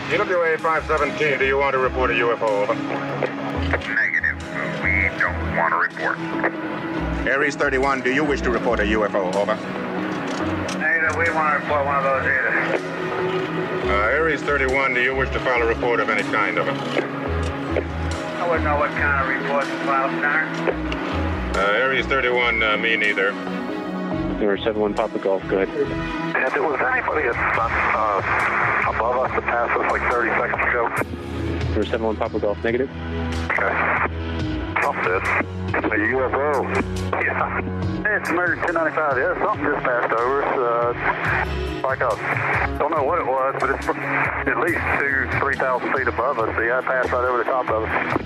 EWA 517, do you want to report a UFO? Over. Negative. We don't want to report. Aries 31, do you wish to report a UFO? Over. Negative. We want to report one of those either. Aries 31, do you wish to file a report of any kind? Over. I wouldn't know what kind of report to file, sir. Aries 31, me neither. 071 Papa Golf, go ahead. If it was anybody above us that passed us like 30 seconds ago. 071 Papa Golf, negative. Okay. Something. A UFO. Yeah. It's murdered 1095. Yeah, something just passed over us. Like don't know what it was, but it's at least 2,000-3,000 feet above us. Yeah, it passed right over the top of us.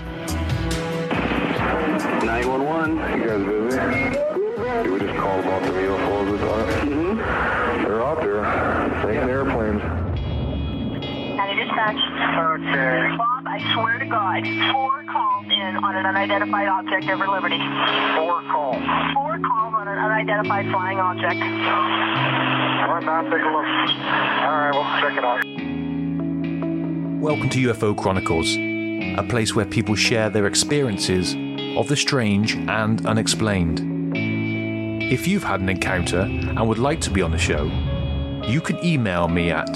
911. You guys busy? We just called about the UFOs this time. Mm-hmm. They're out there. Taking airplanes. County Dispatch. Okay. Bob, I swear to God, 4 calls in on an unidentified object over Liberty. 4 calls. 4 calls on an unidentified flying object. All right, now take a look. All right, we'll check it out. Welcome to UFO Chronicles, a place where people share their experiences of the strange and unexplained. If you've had an encounter and would like to be on the show, you can email me at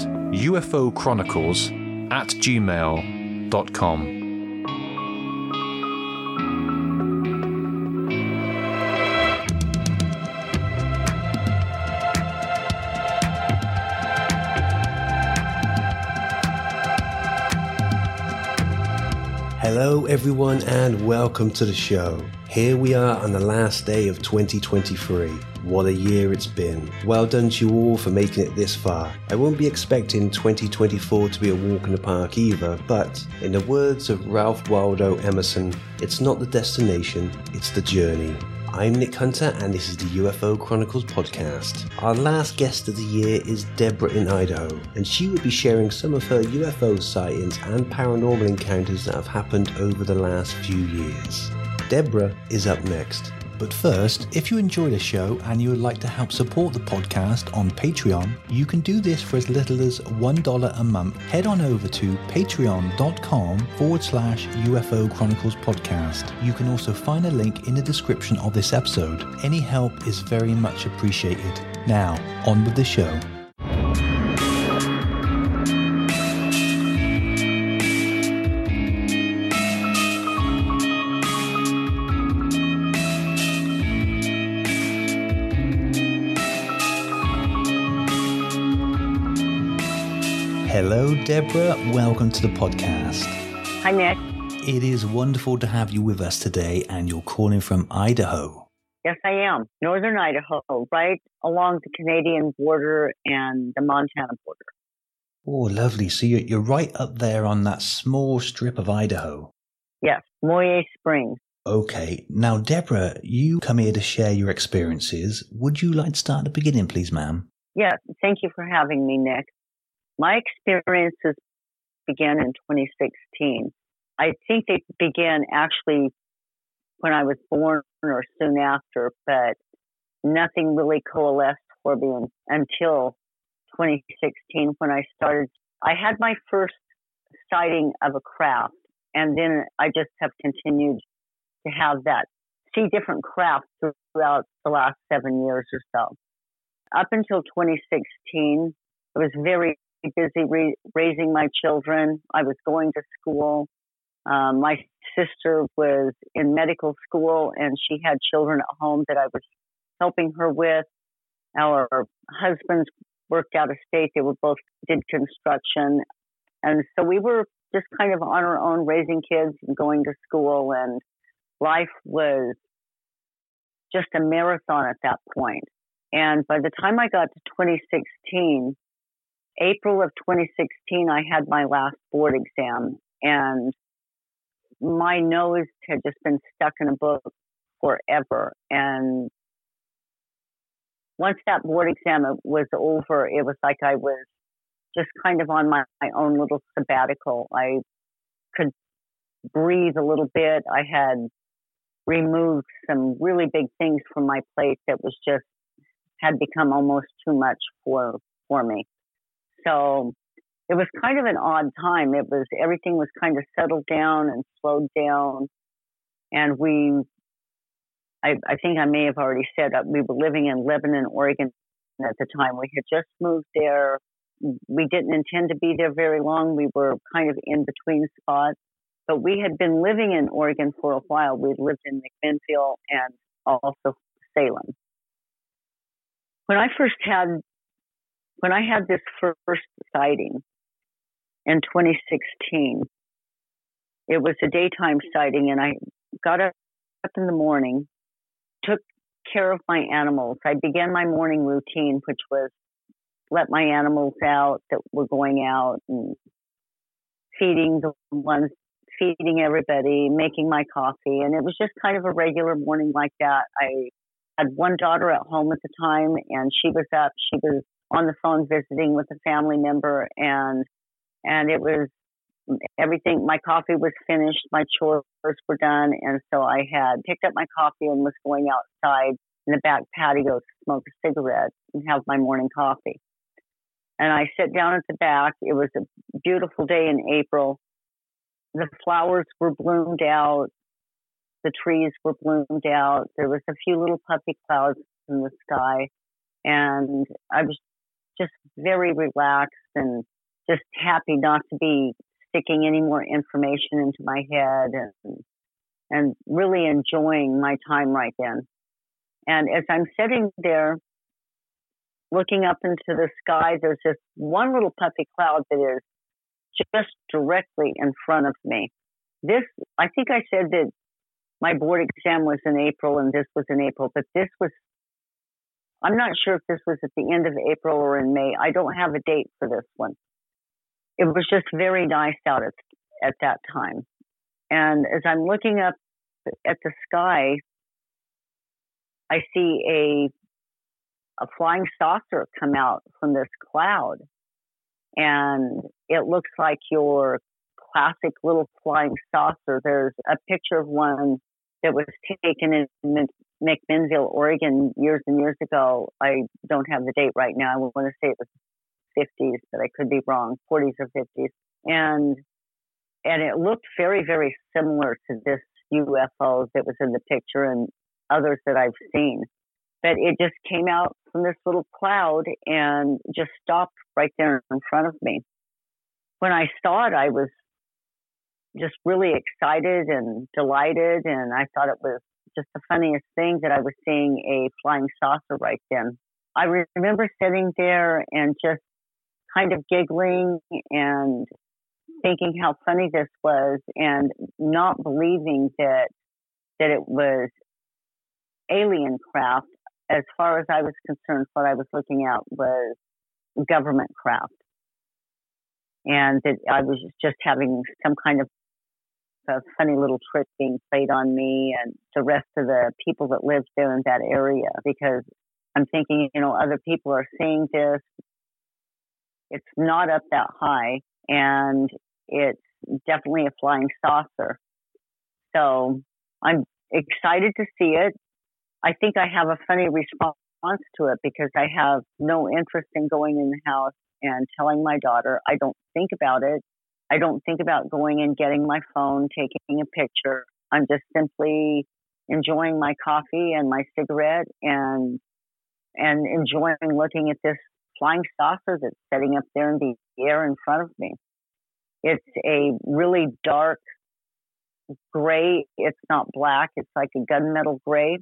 ufochronicles@gmail.com. Hello everyone and welcome to the show. Here we are on the last day of 2023. What a year it's been. Well done to you all for making it this far. I won't be expecting 2024 to be a walk in the park either, but in the words of Ralph Waldo Emerson, it's not the destination, it's the journey. I'm Nick Hunter and this is the UFO Chronicles podcast. Our last guest of the year is Deborah in Idaho, and she will be sharing some of her UFO sightings and paranormal encounters that have happened over the last few years. Deborah is up next. But first, if you enjoy the show and you would like to help support the podcast on Patreon, you can do this for as little as $1 a month. Head on over to patreon.com/UFO Chronicles podcast. You can also find a link in the description of this episode. Any help is very much appreciated. Now, on with the show. Hello, Deborah. Welcome to the podcast. Hi, Nick. It is wonderful to have you with us today, and you're calling from Idaho. Yes, I am. Northern Idaho, right along the Canadian border and the Montana border. Oh, lovely. So you're right up there on that small strip of Idaho. Yes, Moyer Springs. Okay. Now, Deborah, you come here to share your experiences. Would you like to start at the beginning, please, ma'am? Yes, thank you for having me, Nick. My experiences began in 2016. I think they began actually when I was born or soon after, but nothing really coalesced for me until 2016 when I started. I had my first sighting of a craft, and then I just have continued to have that, see different crafts throughout the last 7 years or so. Up until 2016, I was very busy raising my children. I was going to school. My sister was in medical school and she had children at home that I was helping her with. Our husbands worked out of state. They were both did construction. And so we were just kind of on our own raising kids and going to school, and life was just a marathon at that point. And by the time I got to 2016, April of 2016, I had my last board exam, and my nose had just been stuck in a book forever. And once that board exam was over, it was like I was just kind of on my own little sabbatical. I could breathe a little bit. I had removed some really big things from my plate that was just had become almost too much for me. So it was kind of an odd time. Everything was kind of settled down and slowed down. And I think I may have already said that we were living in Lebanon, Oregon at the time. We had just moved there. We didn't intend to be there very long. We were kind of in between spots, but we had been living in Oregon for a while. We lived in McMinnville and also Salem. When I had this first sighting in 2016, it was a daytime sighting, and I got up in the morning, took care of my animals. I began my morning routine, which was let my animals out that were going out and feeding everybody, making my coffee. And it was just kind of a regular morning like that. I had one daughter at home at the time, and she was up. She was on the phone visiting with a family member, and it was everything. My coffee was finished. My chores were done. And so I had picked up my coffee and was going outside in the back patio to smoke a cigarette and have my morning coffee. And I sat down at the back. It was a beautiful day in April. The flowers were bloomed out. The trees were bloomed out. There was a few little puffy clouds in the sky. And I was just very relaxed and just happy not to be sticking any more information into my head and really enjoying my time right then. And as I'm sitting there looking up into the sky, there's this one little puffy cloud that is just directly in front of me. I think I said that my board exam was in April and this was in April, but I'm not sure if this was at the end of April or in May. I don't have a date for this one. It was just very nice out at that time. And as I'm looking up at the sky, I see a flying saucer come out from this cloud. And it looks like your classic little flying saucer. There's a picture of one that was taken in McMinnville, Oregon years and years ago. I don't have the date right now. I want to say it was 50s, but I could be wrong, 40s or 50s. And it looked very, very similar to this UFO that was in the picture and others that I've seen. But it just came out from this little cloud and just stopped right there in front of me. When I saw it, I was just really excited and delighted, and I thought it was just the funniest thing that I was seeing a flying saucer right then. I remember sitting there and just kind of giggling and thinking how funny this was and not believing that it was alien craft. As far as I was concerned, what I was looking at was government craft. And that I was just having some kind of a funny little trick being played on me and the rest of the people that lived there in that area, because I'm thinking, other people are seeing this. It's not up that high, and it's definitely a flying saucer. So I'm excited to see it. I think I have a funny response to it because I have no interest in going in the house and telling my daughter. I don't think about it. I don't think about going and getting my phone, taking a picture. I'm just simply enjoying my coffee and my cigarette and enjoying looking at this flying saucer that's sitting up there in the air in front of me. It's a really dark gray. It's not black. It's like a gunmetal gray.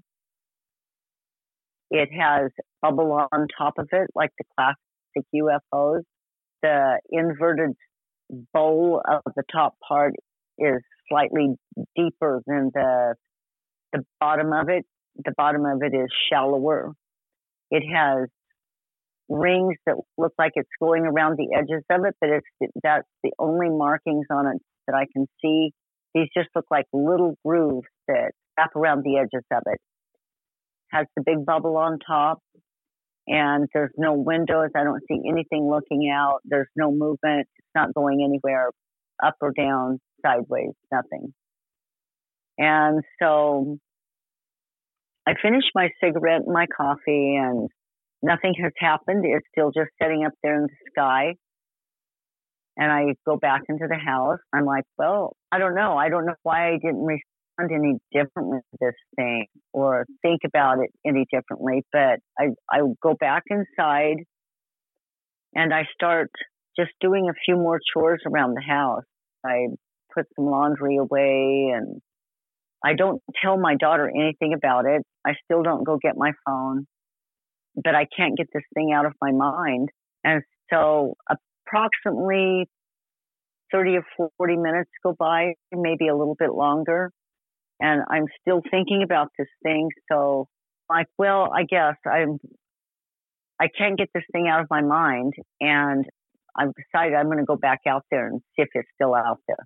It has bubble on top of it, like the classic UFOs. The inverted bowl of the top part is slightly deeper than the bottom of it. The bottom of it is shallower. It has rings that look like it's going around the edges of it, but that's the only markings on it that I can see. These just look like little grooves that wrap around the edges of it. Has the big bubble on top, and there's no windows. I don't see anything looking out. There's no movement. It's not going anywhere up or down, sideways, nothing. And so I finished my cigarette and my coffee, and nothing has happened. It's still just sitting up there in the sky. And I go back into the house. I'm like, well, I don't know. I don't know why I didn't respond any differently to this thing or think about it any differently. But I go back inside and I start just doing a few more chores around the house. I put some laundry away and I don't tell my daughter anything about it. I still don't go get my phone, but I can't get this thing out of my mind. And so approximately 30 or 40 minutes go by, maybe a little bit longer. And I'm still thinking about this thing. So like, well, I guess I can't get this thing out of my mind. And I've decided I'm going to go back out there and see if it's still out there.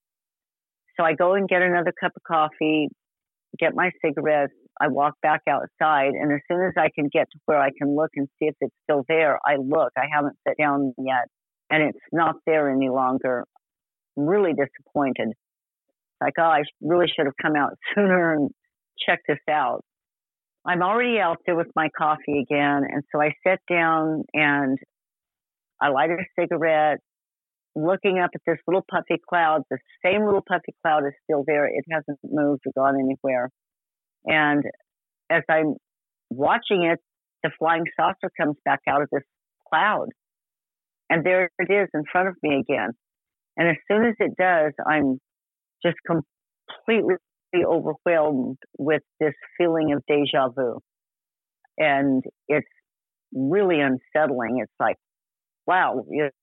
So I go and get another cup of coffee, get my cigarettes. I walk back outside. And as soon as I can get to where I can look and see if it's still there, I look. I haven't sat down yet. And it's not there any longer. I'm really disappointed. Like, oh, I really should have come out sooner and checked this out. I'm already out there with my coffee again. And so I sit down and I light a cigarette, looking up at this little puffy cloud. The same little puffy cloud is still there. It hasn't moved or gone anywhere. And as I'm watching it, the flying saucer comes back out of this cloud. And there it is in front of me again. And as soon as it does, I'm just completely overwhelmed with this feeling of deja vu. And it's really unsettling. It's like, wow,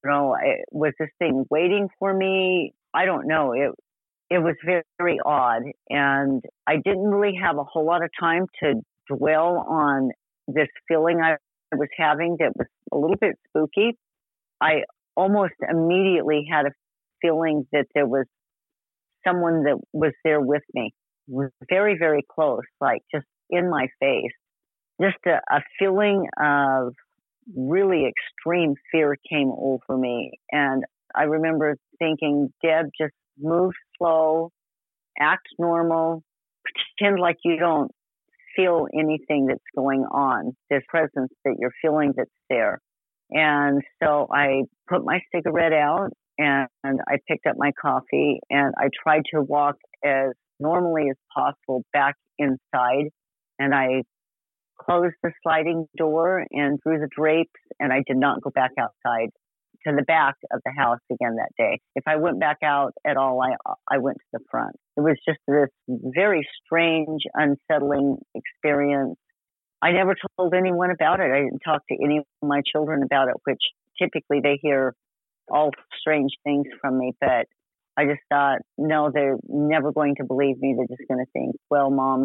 was this thing waiting for me? I don't know. It was very, very odd. And I didn't really have a whole lot of time to dwell on this feeling I was having that was a little bit spooky. I almost immediately had a feeling that there was someone that was there with me, very, very close, like just in my face. Just a feeling of really extreme fear came over me. And I remember thinking, Deb, just move slow, act normal, pretend like you don't feel anything that's going on, this presence that you're feeling that's there. And so I put my cigarette out and I picked up my coffee and I tried to walk as normally as possible back inside. And I closed the sliding door and drew the drapes, and I did not go back outside to the back of the house again that day. If I went back out at all, I went to the front. It was just this very strange, unsettling experience. I never told anyone about it. I didn't talk to any of my children about it, which typically they hear all strange things from me. But I just thought, no, they're never going to believe me. They're just going to think, well, mom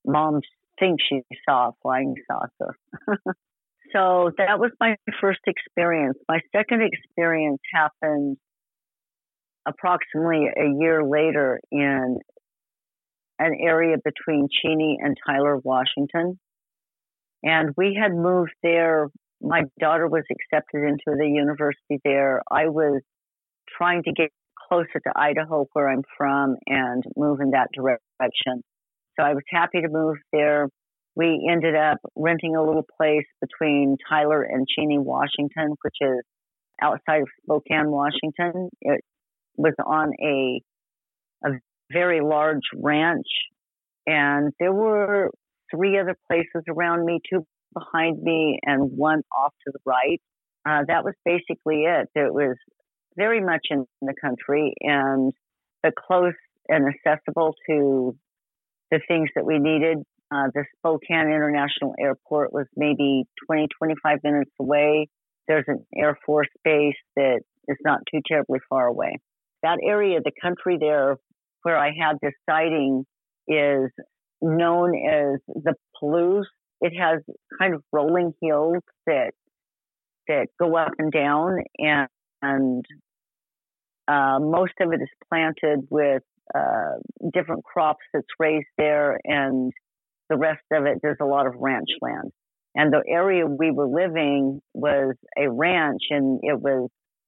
thinks she saw a flying saucer. So that was my first experience. My second experience happened approximately a year later in an area between Cheney and Tyler, Washington. And we had moved there. My daughter was accepted into the university there. I was trying to get closer to Idaho, where I'm from, and move in that direction. So I was happy to move there. We ended up renting a little place between Tyler and Cheney, Washington, which is outside of Spokane, Washington. It was on a very large ranch, and there were 3 other places around me, 2 behind me and 1 off to the right. That was basically it. It was very much in the country but close and accessible to the things that we needed. The Spokane International Airport was maybe 20, 25 minutes away. There's an Air Force base that is not too terribly far away. That area, the country there where I had this sighting, is known as the Palouse. It has kind of rolling hills that go up and down, and most of it is planted with different crops that's raised there, and the rest of it, there's a lot of ranch land. And the area we were living was a ranch, and it was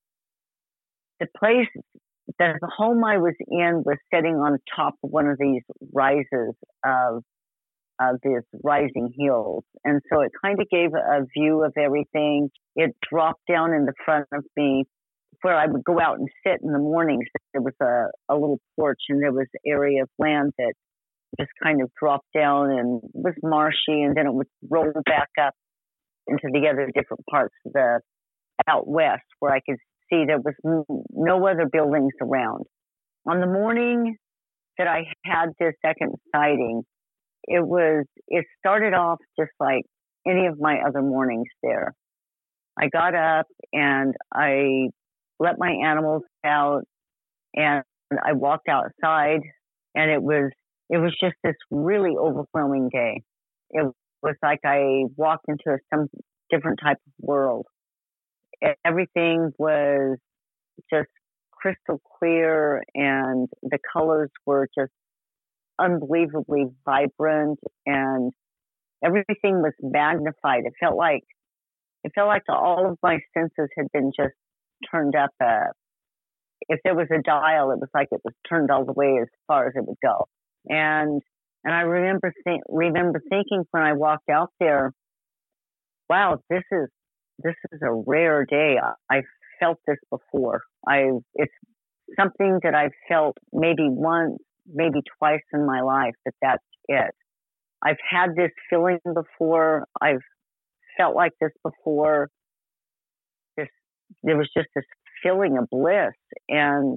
the place, the home I was in was sitting on top of one of these rises of these rising hills. And so it kind of gave a view of everything. It dropped down in the front of me where I would go out and sit in the mornings. There was a little porch, and there was an area of land that just kind of dropped down and was marshy, and then it would roll back up into the other different parts of the out west where I could see there was no other buildings around. On the morning that I had this second sighting, it started off just like any of my other mornings there. I got up and I let my animals out and I walked outside, and it was just this really overwhelming day. It was like I walked into some different type of world. Everything was just crystal clear, and the colors were just unbelievably vibrant, and everything was magnified. It felt like all of my senses had been just turned up. If there was a dial, it was like it was turned all the way as far as it would go. And I remember thinking when I walked out there, wow, this is a rare day. I've felt this before. It's something that I've felt maybe once, maybe twice in my life, that's it. I've had this feeling before. I've felt like this before. There was just this feeling of bliss and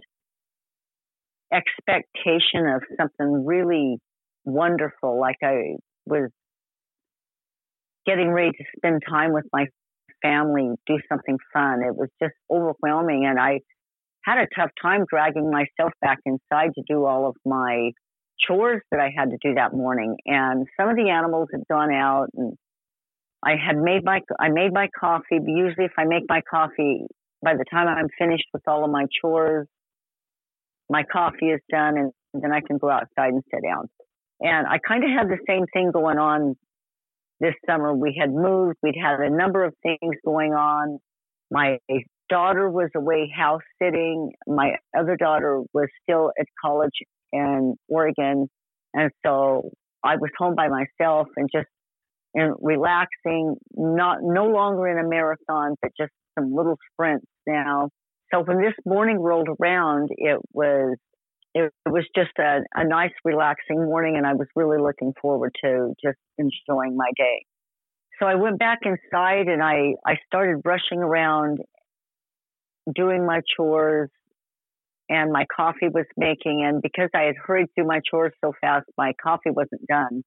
expectation of something really wonderful. Like I was getting ready to spend time with my family, do something fun. It was just overwhelming, and I had a tough time dragging myself back inside to do all of my chores that I had to do that morning. And some of the animals had gone out, and I made my coffee. Usually if I make my coffee, by the time I'm finished with all of my chores, my coffee is done, and then I can go outside and sit down. And I kind of had the same thing going on this summer. We had moved. We'd had a number of things going on. My daughter was away house sitting. My other daughter was still at college in Oregon. And so I was home by myself and just relaxing, no longer in a marathon, but just some little sprints now. So when this morning rolled around, it was just a nice, relaxing morning, and I was really looking forward to just enjoying my day. So I went back inside, and I started rushing around, doing my chores, and my coffee was making. And because I had hurried through my chores so fast, my coffee wasn't done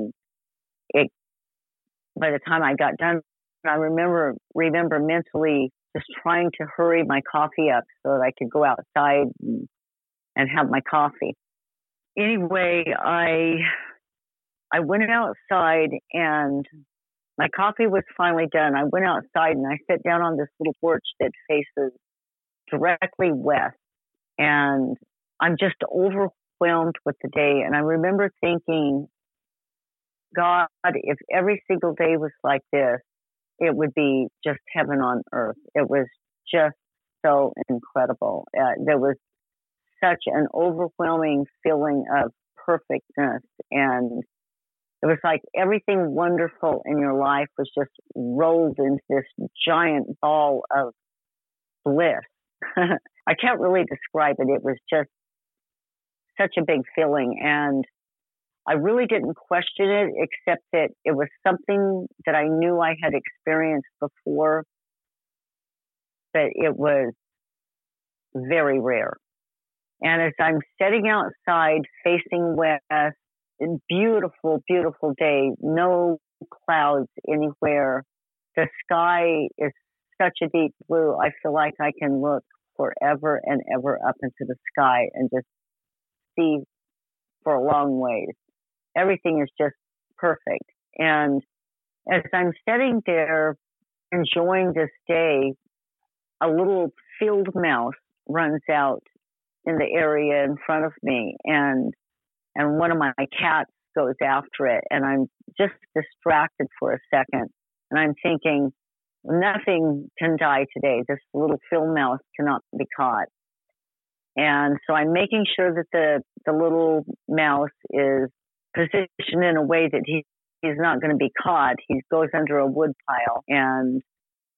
by the time I got done. I remember mentally just trying to hurry my coffee up so that I could go outside and have my coffee. Anyway, I went outside, and my coffee was finally done. I went outside and I sat down on this little porch that faces directly west, and I'm just overwhelmed with the day. And I remember thinking, God, if every single day was like this, it would be just heaven on earth. It was just so incredible. There was such an overwhelming feeling of perfectness, and it was like everything wonderful in your life was just rolled into this giant ball of bliss. I can't really describe it. It was just such a big feeling, and I really didn't question it, except that it was something that I knew I had experienced before, but it was very rare. And as I'm sitting outside facing west, a beautiful, beautiful day, no clouds anywhere. The sky is such a deep blue. I feel like I can look forever and ever up into the sky and just see for a long ways. Everything is just perfect. And as I'm sitting there enjoying this day, a little field mouse runs out in the area in front of me, and one of my cats goes after it, and I'm just distracted for a second, and I'm thinking, nothing can die today. This little field mouse cannot be caught. And so I'm making sure that the little mouse is positioned in a way that he's not going to be caught. He goes under a wood pile, and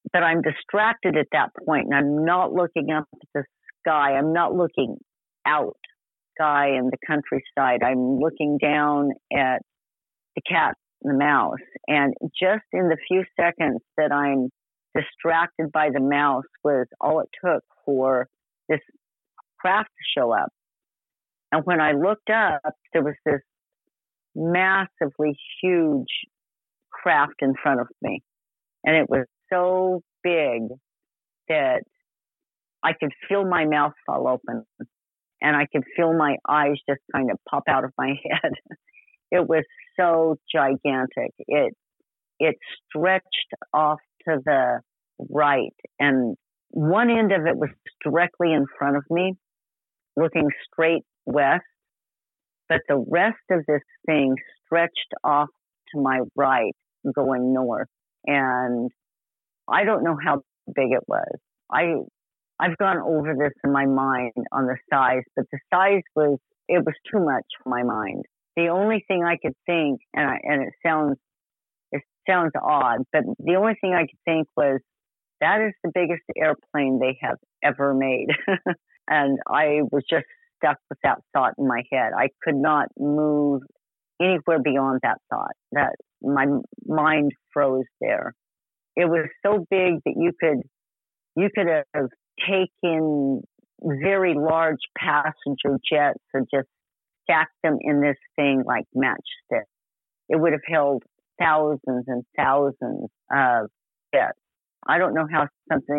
but I'm distracted at that point, and I'm not looking up at the sky. I'm not looking out sky in the countryside. I'm looking down at the cat and the mouse. And just in the few seconds that I'm distracted by the mouse was all it took for this craft to show up. And when I looked up, there was this massively huge craft in front of me. And it was so big that I could feel my mouth fall open. And I could feel my eyes just kind of pop out of my head. It was so gigantic. It stretched off to the right, and one end of it was directly in front of me, looking straight west, but the rest of this thing stretched off to my right, going north. And I don't know how big it was. I've gone over this in my mind on the size, but the size was too much for my mind. The only thing I could think, and it sounds odd, but the only thing I could think was, that is the biggest airplane they have ever made. And I was just stuck with that thought in my head. I could not move anywhere beyond that thought. That my mind froze there. It was so big that you could have taken very large passenger jets and just stacked them in this thing like matchsticks. It would have held thousands and thousands of jets. I don't know how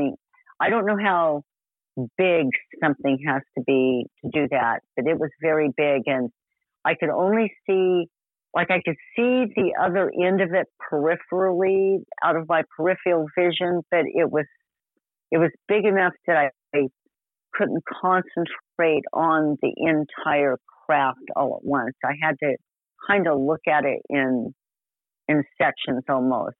big something has to be to do that, but it was very big, and I could only see, I could see the other end of it peripherally out of my peripheral vision, but it was big enough that I couldn't concentrate on the entire craft all at once. I had to kind of look at it in sections almost.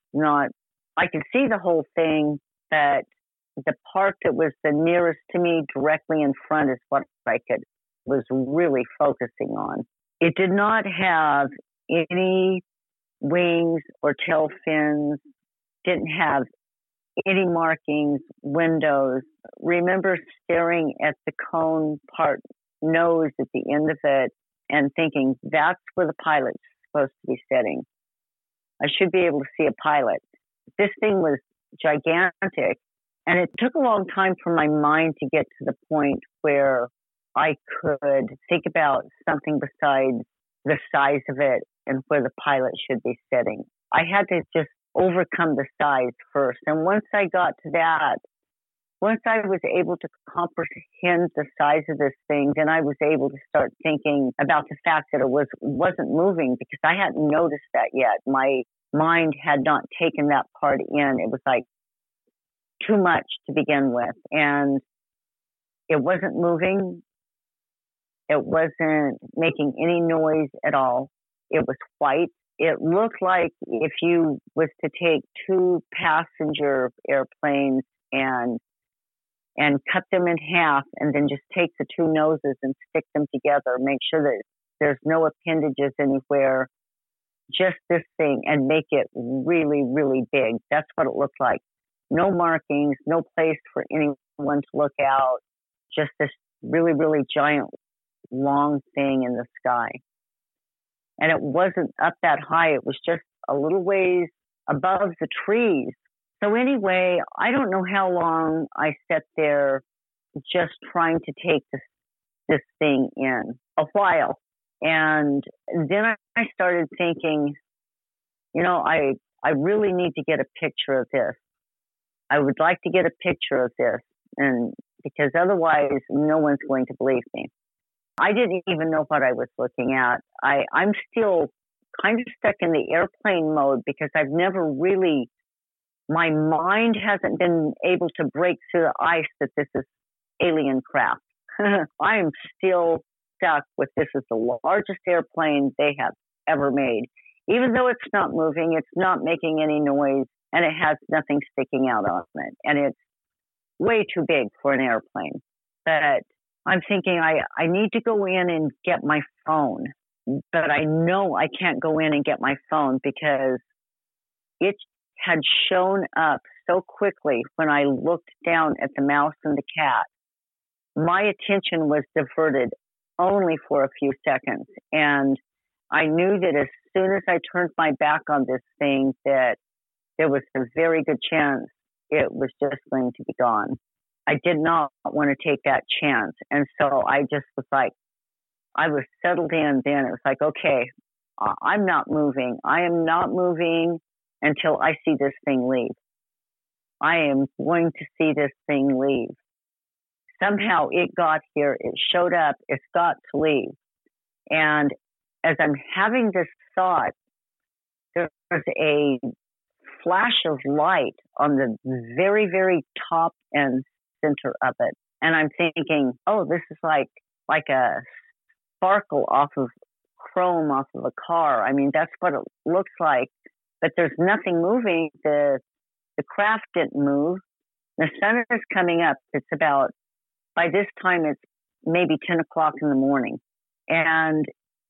I could see the whole thing, but the part that was the nearest to me directly in front is what I was really focusing on. It did not have any wings or tail fins, didn't have any markings, windows. Remember staring at the cone part nose at the end of it and thinking, that's where the pilot's supposed to be sitting. I should be able to see a pilot. This thing was gigantic, and it took a long time for my mind to get to the point where I could think about something besides the size of it and where the pilot should be sitting. I had to just overcome the size first. And once I got to that, once I was able to comprehend the size of this thing, then I was able to start thinking about the fact that it wasn't moving, because I hadn't noticed that yet. My mind had not taken that part in. It was like too much to begin with. And it wasn't moving. It wasn't making any noise at all. It was white. It looked like if you was to take two passenger airplanes and cut them in half and then just take the two noses and stick them together, make sure that there's no appendages anywhere, just this thing, and make it really, really big. That's what it looked like. No markings, no place for anyone to look out, just this really, really giant, long thing in the sky. And it wasn't up that high. It was just a little ways above the trees. So anyway, I don't know how long I sat there just trying to take this thing in. A while. And then I started thinking, I really need to get a picture of this. I would like to get a picture of this, and because otherwise no one's going to believe me. I didn't even know what I was looking at. I'm still kind of stuck in the airplane mode because I've never really, my mind hasn't been able to break through the ice that this is alien craft. I'm still stuck with this is the largest airplane they have ever made. Even though it's not moving, it's not making any noise, and it has nothing sticking out on it. And it's way too big for an airplane. But I'm thinking I need to go in and get my phone. But I know I can't go in and get my phone because it had shown up so quickly when I looked down at the mouse and the cat. My attention was diverted only for a few seconds. And I knew that as soon as I turned my back on this thing, that there was a very good chance it was just going to be gone. I did not want to take that chance. And so I just was like, I was settled in then. It was like, okay, I'm not moving. I am not moving until I see this thing leave. I am going to see this thing leave. Somehow it got here. It showed up. It's got to leave. And as I'm having this thought, there's a flash of light on the very, very top and center of it. And I'm thinking, oh, this is like a sparkle off of chrome off of a car. I mean, that's what it looks like. But there's nothing moving. The craft didn't move. The sun is coming up. It's about, by this time, it's maybe 10 o'clock in the morning. And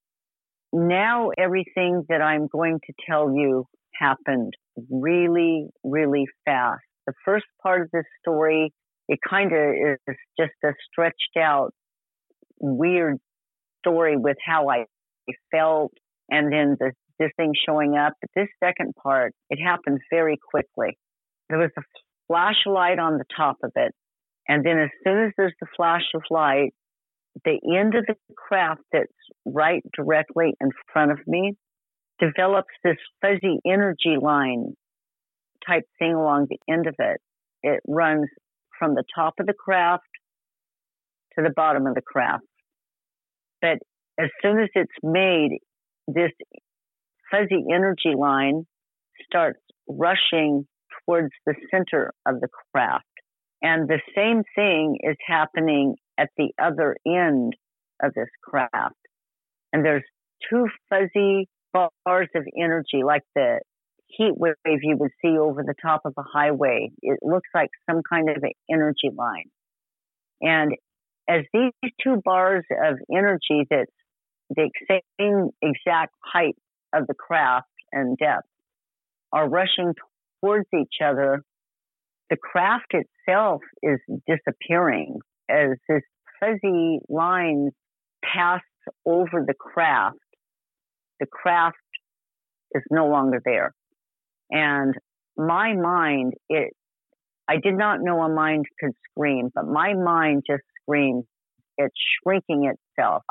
now everything that I'm going to tell you happened really, really fast. The first part of this story, it kind of is just a stretched out, weird story with how I felt and then this thing showing up. But this second part, it happened very quickly. There was a flash of light on the top of it. And then as soon as there's the flash of light, the end of the craft that's right directly in front of me develops this fuzzy energy line type thing along the end of it. It runs from the top of the craft to the bottom of the craft. But as soon as it's made, this fuzzy energy line starts rushing towards the center of the craft. And the same thing is happening at the other end of this craft. And there's two fuzzy bars of energy, like the heat wave you would see over the top of a highway. It looks like some kind of an energy line. And as these two bars of energy that's the same exact height of the craft and depth are rushing towards each other, the craft itself is disappearing as this fuzzy line pass over the craft. The craft is no longer there. And my mind, I did not know a mind could scream, but my mind just screamed. It's shrinking itself.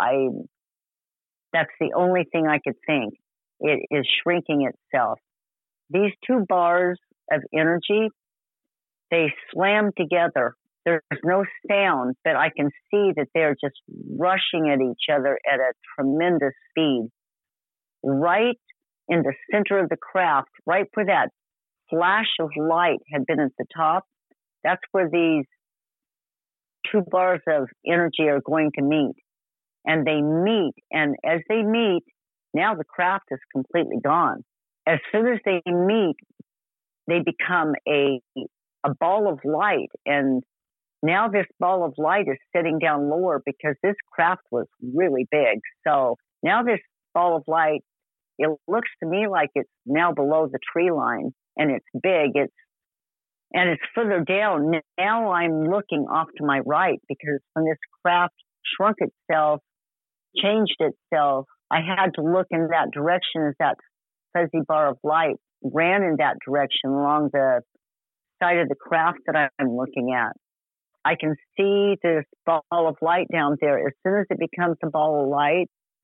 That's the only thing I could think. It is shrinking itself. These two bars of energy, they slam together. There's no sound, but I can see that they're just rushing at each other at a tremendous speed. Right in the center of the craft, right where that flash of light had been at the top, that's where these two bars of energy are going to meet. And they meet, and as they meet, now the craft is completely gone. As soon as they meet, they become a ball of light, and now this ball of light is sitting down lower because this craft was really big. So now this ball of light, it looks to me like it's now below the tree line, and it's big. And it's further down. Now I'm looking off to my right because when this craft shrunk itself, changed itself, I had to look in that direction as that fuzzy bar of light ran in that direction along the side of the craft that I'm looking at. I can see this ball of light down there. As soon as it becomes a ball of light,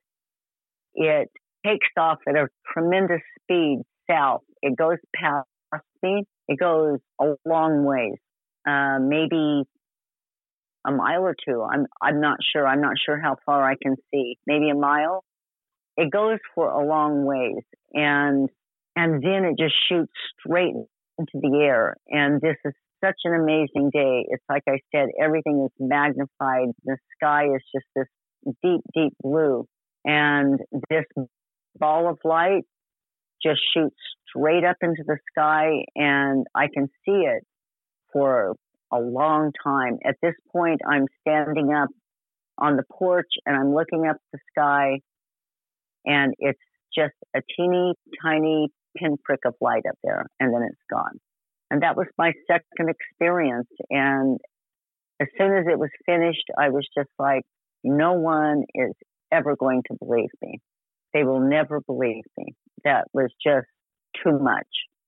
it takes off at a tremendous speed south. It goes past me. It goes a long ways, maybe a mile or two. I'm not sure. I'm not sure how far I can see. Maybe a mile. It goes for a long ways, and then it just shoots straight into the air. And this is such an amazing day. It's like I said, everything is magnified. The sky is just this deep, deep blue. And this ball of light just shoots straight up into the sky, and I can see it for a long time. At this point, I'm standing up on the porch, and I'm looking up the sky, and it's just a teeny, tiny pinprick of light up there, and then it's gone. And that was my second experience. And as soon as it was finished, I was just like, no one is ever going to believe me. They will never believe me. That was just too much.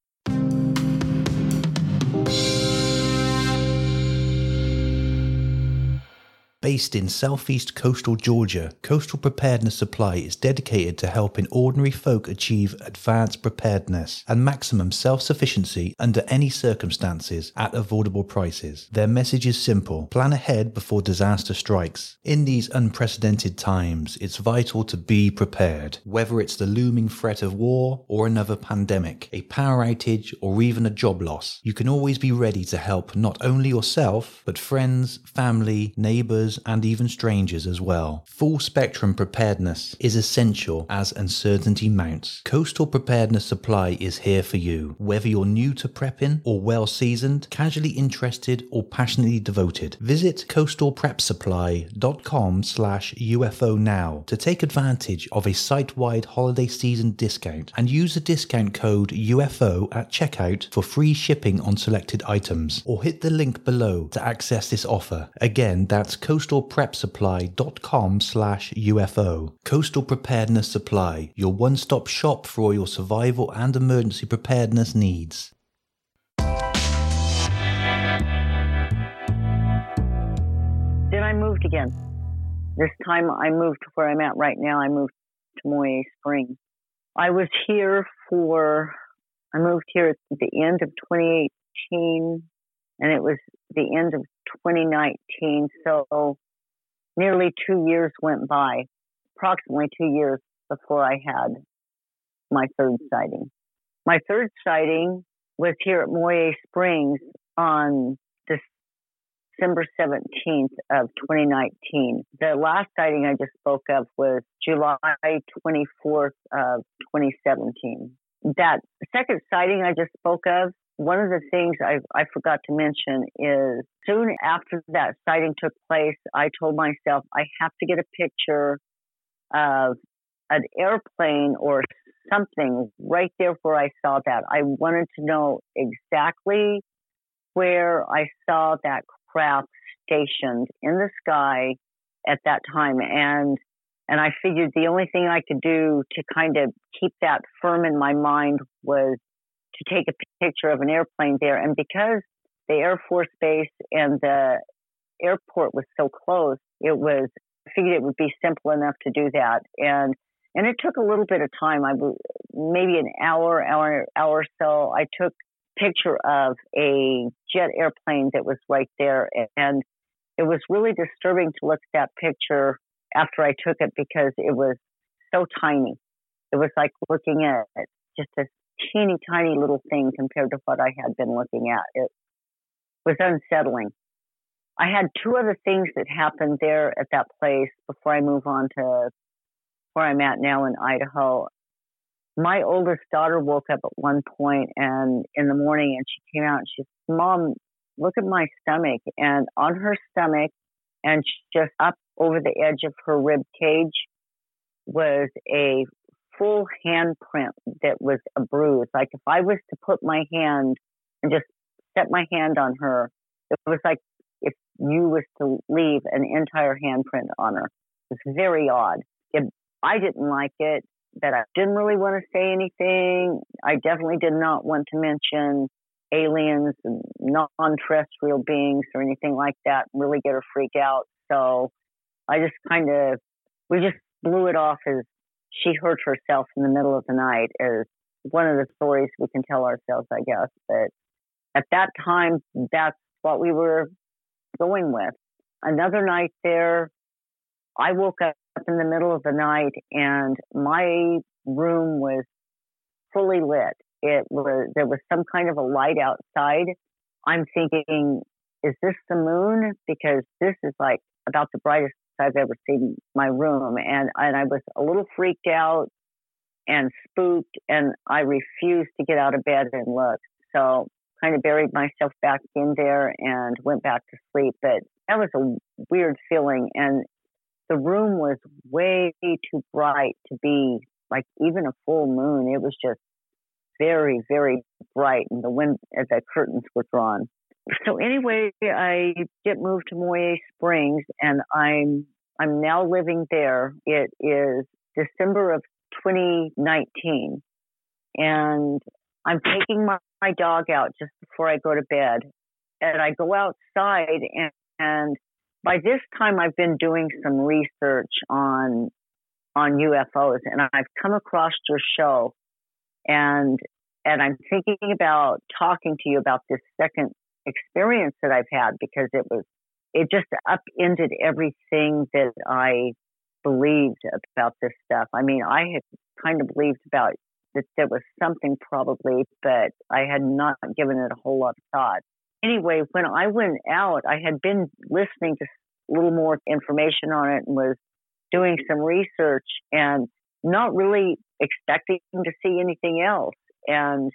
Based in southeast coastal Georgia, Coastal Preparedness Supply is dedicated to helping ordinary folk achieve advanced preparedness and maximum self-sufficiency under any circumstances at affordable prices. Their message is simple: plan ahead before disaster strikes. In these unprecedented times, it's vital to be prepared. Whether it's the looming threat of war or another pandemic, a power outage, or even a job loss, you can always be ready to help not only yourself, but friends, family, neighbors, and even strangers as well. Full spectrum preparedness is essential as uncertainty mounts. Coastal Preparedness Supply is here for you. Whether you're new to prepping or well seasoned, casually interested or passionately devoted, visit coastalprepsupply.com/UFO now to take advantage of a site-wide holiday season discount and use the discount code UFO at checkout for free shipping on selected items, or hit the link below to access this offer. Again, that's coastalprepsupply.com/UFO. Coastal Preparedness Supply, your one-stop shop for all your survival and emergency preparedness needs. Then I moved again. This time I moved to where I'm at right now. I moved to Moyer Springs. I moved here at the end of 2018, and it was the end of 2019, so nearly 2 years went by, approximately 2 years before I had my third sighting. My third sighting was here at Moyer Springs on December 17th of 2019. The last sighting I just spoke of was July 24th of 2017. That second sighting I just spoke of, one of the things I forgot to mention is soon after that sighting took place, I told myself I have to get a picture of an airplane or something right there where I saw that. I wanted to know exactly where I saw that craft stationed in the sky at that time. And I figured the only thing I could do to kind of keep that firm in my mind was to take a picture of an airplane there. And because the Air Force Base and the airport was so close, I figured it would be simple enough to do that. And it took a little bit of time, maybe an hour or so. I took a picture of a jet airplane that was right there. And it was really disturbing to look at that picture after I took it because it was so tiny. It was like looking at just a teeny tiny little thing compared to what I had been looking at. It was unsettling. I had two other things that happened there at that place before I move on to where I'm at now in Idaho. My oldest daughter woke up at one point and in the morning, and she came out and she said, "Mom, look at my stomach." And on her stomach and just up over the edge of her rib cage was a full handprint that was a bruise. Like if I was to put my hand and just set my hand on her, it was like if you was to leave an entire handprint on her. It was very odd. I didn't like it, but I didn't really want to say anything. I definitely did not want to mention aliens and non-terrestrial beings or anything like that and really get her freak out. So I just we just blew it off as she hurt herself in the middle of the night, as one of the stories we can tell ourselves, I guess. But at that time, that's what we were going with. Another night there, I woke up in the middle of the night and my room was fully lit. There was some kind of a light outside. I'm thinking, is this the moon? Because this is like about the brightest I've ever seen my room. And I was a little freaked out and spooked, and I refused to get out of bed and look. So kind of buried myself back in there and went back to sleep. But that was a weird feeling. And the room was way too bright to be like even a full moon. It was just very, very bright, and the curtains were drawn. So anyway, I get moved to Moyer Springs, and I'm now living there. It is December of 2019, and I'm taking my dog out just before I go to bed, and I go outside, and by this time I've been doing some research on UFOs, and I've come across your show, and I'm thinking about talking to you about this second experience that I've had, because it just upended everything that I believed about this stuff. I mean, I had kind of believed about that there was something probably, but I had not given it a whole lot of thought. Anyway, when I went out, I had been listening to a little more information on it and was doing some research and not really expecting to see anything else. And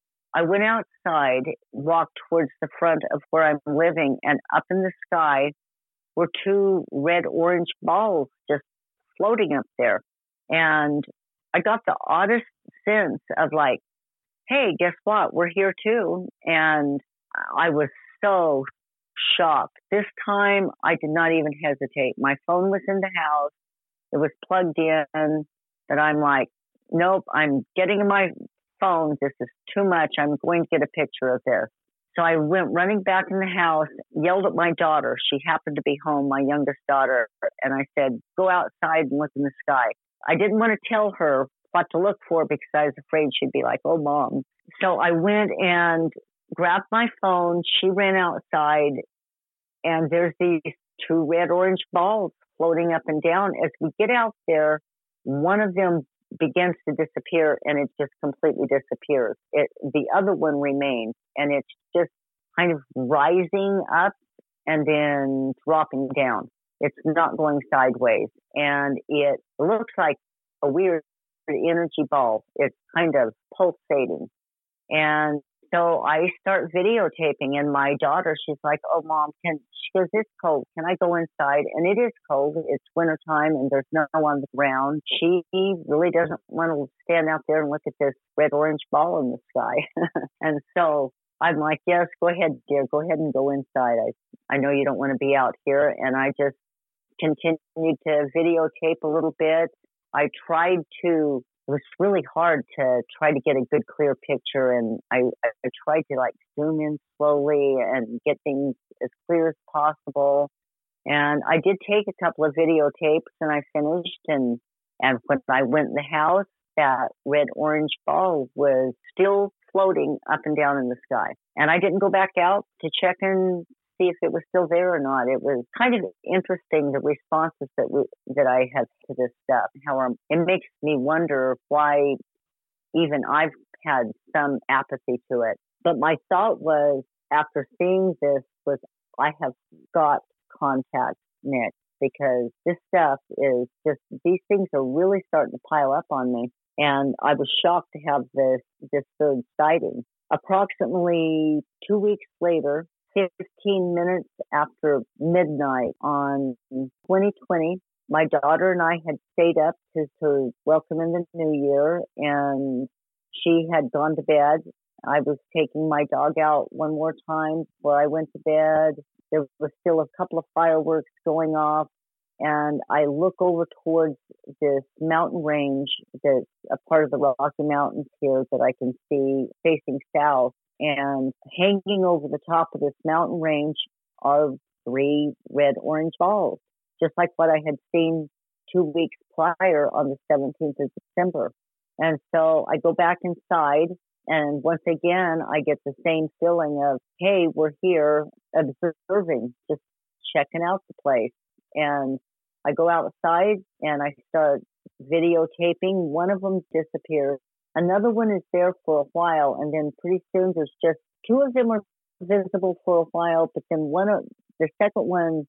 I went outside, walked towards the front of where I'm living, and up in the sky were two red-orange balls just floating up there. And I got the oddest sense of like, hey, guess what? We're here too. And I was so shocked. This time, I did not even hesitate. My phone was in the house. It was plugged in. But I'm like, nope, I'm getting my phone. This is too much. I'm going to get a picture of this. So I went running back in the house, yelled at my daughter. She happened to be home, my youngest daughter. And I said, go outside and look in the sky. I didn't want to tell her what to look for because I was afraid she'd be like, oh, Mom. So I went and grabbed my phone. She ran outside, and there's these two red-orange balls floating up and down. As we get out there, one of them begins to disappear, and it just completely disappears. The other one remains, and it's just kind of rising up and then dropping down. It's not going sideways, and it looks like a weird energy ball. It's kind of pulsating. And so I start videotaping, and my daughter, she's like, oh, Mom, she goes, it's cold. Can I go inside? And it is cold. It's wintertime, and there's no one on the ground. She really doesn't want to stand out there and look at this red-orange ball in the sky. And so I'm like, yes, go ahead, dear. Go ahead and go inside. I know you don't want to be out here. And I just continued to videotape a little bit. I tried to, it was really hard to try to get a good clear picture, and I tried to like zoom in slowly and get things as clear as possible. And I did take a couple of videotapes, and I finished, and when I went in the house, that red-orange ball was still floating up and down in the sky. And I didn't go back out to check and see if it was still there or not. It was kind of interesting, the responses that I had to this stuff. How it makes me wonder why even I've had some apathy to it. But my thought was, after seeing this, was I have got to contact Nick, because this stuff is just, these things are really starting to pile up on me. And I was shocked to have this third sighting. Approximately 2 weeks later, 15 minutes after midnight on 2020, my daughter and I had stayed up to welcome in the new year, and she had gone to bed. I was taking my dog out one more time before I went to bed. There was still a couple of fireworks going off, and I look over towards this mountain range that's a part of the Rocky Mountains here that I can see facing south. And hanging over the top of this mountain range are 3 red-orange balls, just like what I had seen 2 weeks prior on the 17th of December. And so I go back inside, and once again, I get the same feeling of, hey, we're here observing, just checking out the place. And I go outside, and I start videotaping. One of them disappears. Another one is there for a while, and then pretty soon there's just 2 of them are visible for a while, but then the second one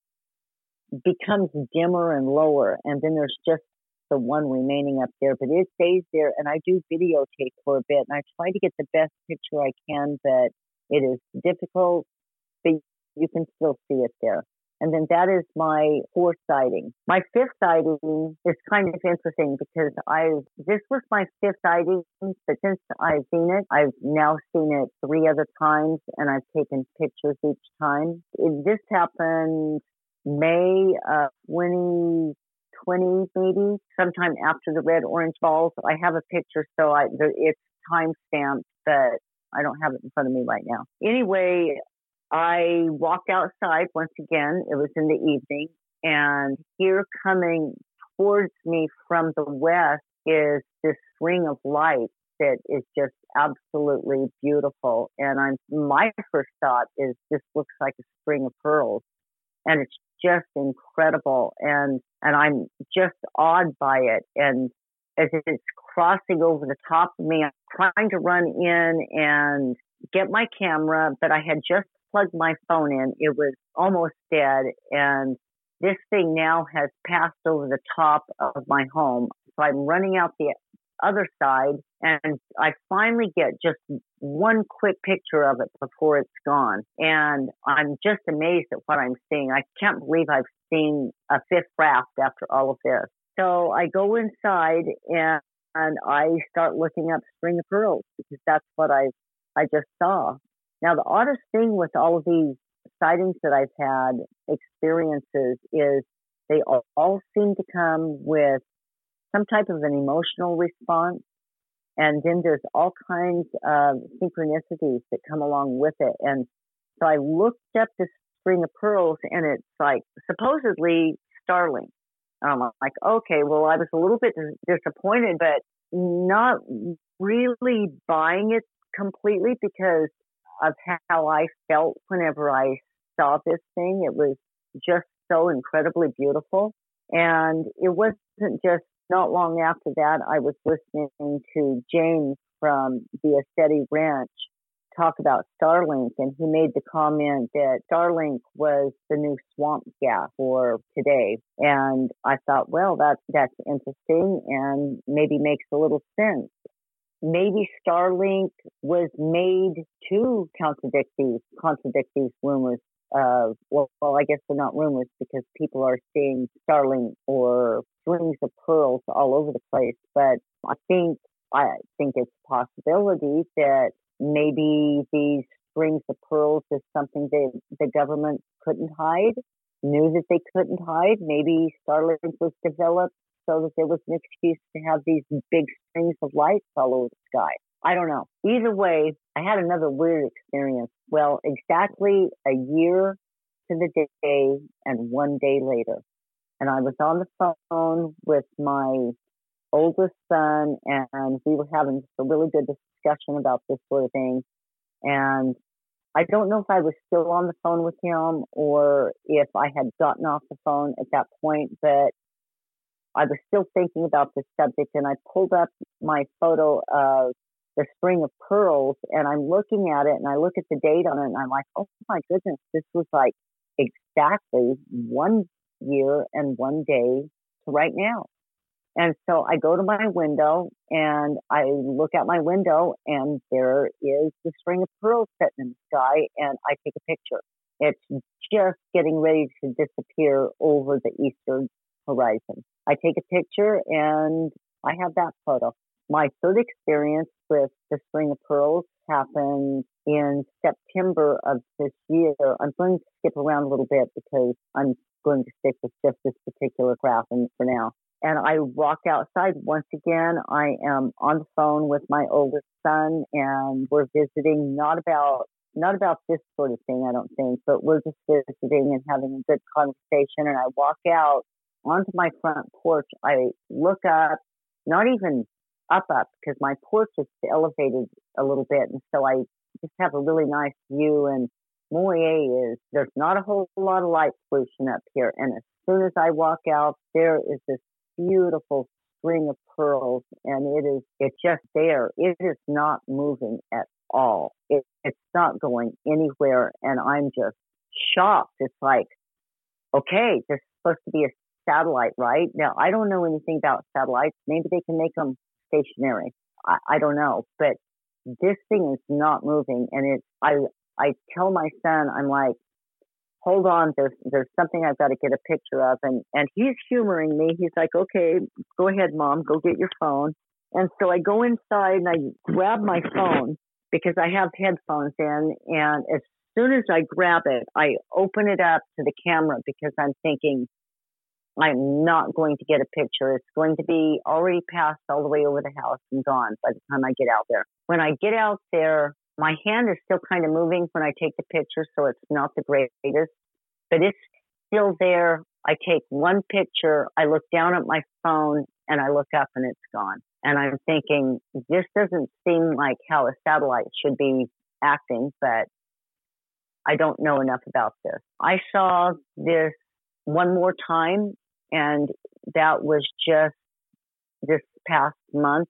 becomes dimmer and lower, and then there's just the one remaining up there, but it stays there, and I do videotape for a bit, and I try to get the best picture I can, but it is difficult, but you can still see it there. And then that is my 4th sighting. My 5th sighting is kind of interesting because this was my 5th sighting, but since I've seen it, I've now seen it 3 other times, and I've taken pictures each time. This happened May of 2020, maybe, sometime after the red orange balls. I have a picture, so it's time stamped, but I don't have it in front of me right now. Anyway, I walked outside once again. It was in the evening, and here coming towards me from the west is this string of light that is just absolutely beautiful. And my first thought is this looks like a string of pearls, and it's just incredible. And I'm just awed by it. And as it's crossing over the top of me, I'm trying to run in and get my camera, but I had just plugged my phone in. It was almost dead, and this thing now has passed over the top of my home. So I'm running out the other side, and I finally get just one quick picture of it before it's gone. And I'm just amazed at what I'm seeing. I can't believe I've seen a 5th craft after all of this. So I go inside and I start looking up string of pearls because that's what I just saw. Now, the oddest thing with all of these sightings that I've had, experiences, is they all seem to come with some type of an emotional response. And then there's all kinds of synchronicities that come along with it. And so I looked up this string of pearls, and it's like supposedly Starlink. I'm like, okay, well, I was a little bit disappointed, but not really buying it completely because of how I felt whenever I saw this thing. It was just so incredibly beautiful. And it wasn't just not long after that, I was listening to James from the Aestheti Ranch talk about Starlink, and he made the comment that Starlink was the new swamp gas for today. And I thought, well, that's interesting and maybe makes a little sense. Maybe Starlink was made to contradict these rumors. Well, I guess they're not rumors because people are seeing Starlink or strings of pearls all over the place. But I think it's a possibility that maybe these strings of pearls is something that the government couldn't hide, knew that they couldn't hide. Maybe Starlink was developed so that there was an excuse to have these big strings of lights all over the sky. I don't know. Either way, I had another weird experience. Well, exactly a year to the day and 1 day later. And I was on the phone with my oldest son, and we were having a really good discussion about this sort of thing. And I don't know if I was still on the phone with him or if I had gotten off the phone at that point, but I was still thinking about this subject, and I pulled up my photo of the string of pearls, and I'm looking at it, and I look at the date on it, and I'm like, oh my goodness, this was like exactly 1 year and 1 day to right now. And so I go to my window, and I look out my window, and there is the string of pearls sitting in the sky, and I take a picture. It's just getting ready to disappear over the eastern horizon. I take a picture, and I have that photo. My third experience with the string of pearls happened in September of this year. I'm going to skip around a little bit because I'm going to stick with just this particular craft for now. And I walk outside once again. I am on the phone with my oldest son, and we're visiting not about this sort of thing, I don't think, but we're just visiting and having a good conversation. And I walk out onto my front porch. I look up, not even up, because my porch is elevated a little bit. And so I just have a really nice view. And Moyer is, there's not a whole lot of light pollution up here. And as soon as I walk out, there is this beautiful string of pearls, and it's just there. It is not moving at all. It's not going anywhere, and I'm just shocked. It's like, okay, there's supposed to be a satellite, right? Now, I don't know anything about satellites. Maybe they can make them stationary. I don't know, but this thing is not moving, and I tell my son, I'm like, hold on, there's something I've got to get a picture of. And he's humoring me. He's like, okay, go ahead, Mom, go get your phone. And so I go inside and I grab my phone because I have headphones in. And as soon as I grab it, I open it up to the camera because I'm thinking I'm not going to get a picture. It's going to be already passed all the way over the house and gone by the time I get out there. When I get out there, my hand is still kind of moving when I take the picture, so it's not the greatest, but it's still there. I take one picture, I look down at my phone, and I look up and it's gone. And I'm thinking, this doesn't seem like how a satellite should be acting, but I don't know enough about this. I saw this one more time, and that was just this past month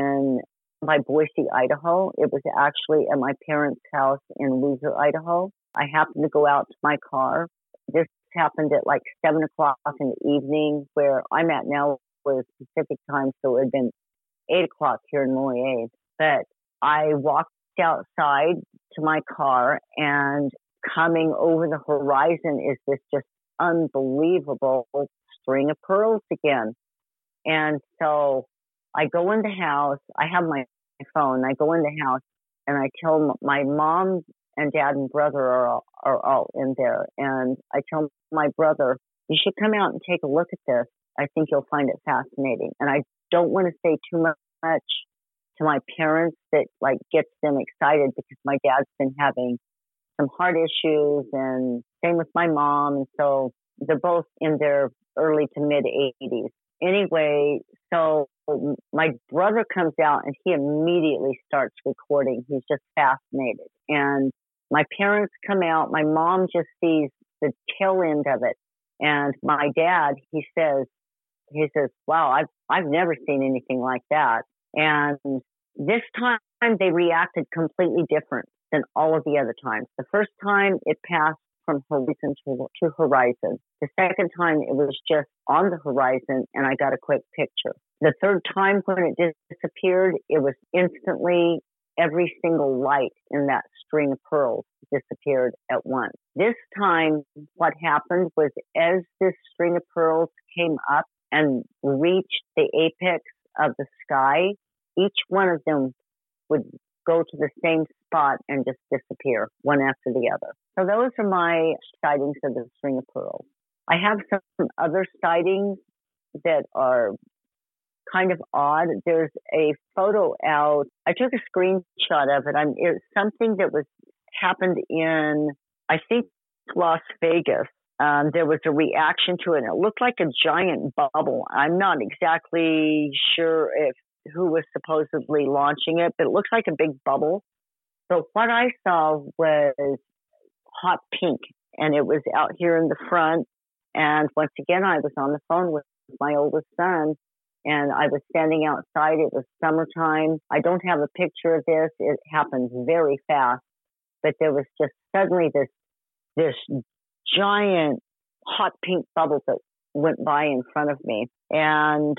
by Boise, Idaho. It was actually at my parents' house in Weiser, Idaho. I happened to go out to my car. This happened at like 7 o'clock in the evening. Where I'm at now was Pacific time, so it had been 8 o'clock here in Moyes. But I walked outside to my car, and coming over the horizon is this just unbelievable string of pearls again. And so I go in the house. I have my phone. I go in the house and I tell my mom and dad and brother are all in there. And I tell my brother, you should come out and take a look at this. I think you'll find it fascinating. And I don't want to say too much to my parents that like gets them excited because my dad's been having some heart issues, and same with my mom. And so they're both in their early to mid 80s. Anyway, so my brother comes out and he immediately starts recording. He's just fascinated. And my parents come out. My mom just sees the tail end of it. And my dad, he says, wow, I've never seen anything like that. And this time they reacted completely different than all of the other times. The first time it passed from horizon to horizon. The second time it was just on the horizon and I got a quick picture. The third time when it disappeared, it was instantly every single light in that string of pearls disappeared at once. This time what happened was as this string of pearls came up and reached the apex of the sky, each one of them would go to the same spot and just disappear one after the other. So those are my sightings of the string of pearls. I have some other sightings that are kind of odd. There's a photo out. I took a screenshot of it. It's something that happened in, I think, Las Vegas. There was a reaction to it, and it looked like a giant bubble. I'm not exactly sure who was supposedly launching it, but it looks like a big bubble. So what I saw was hot pink, and it was out here in the front. And once again, I was on the phone with my oldest son, and I was standing outside. It was summertime. I don't have a picture of this. It happened very fast, but there was just suddenly this giant hot pink bubble that went by in front of me. And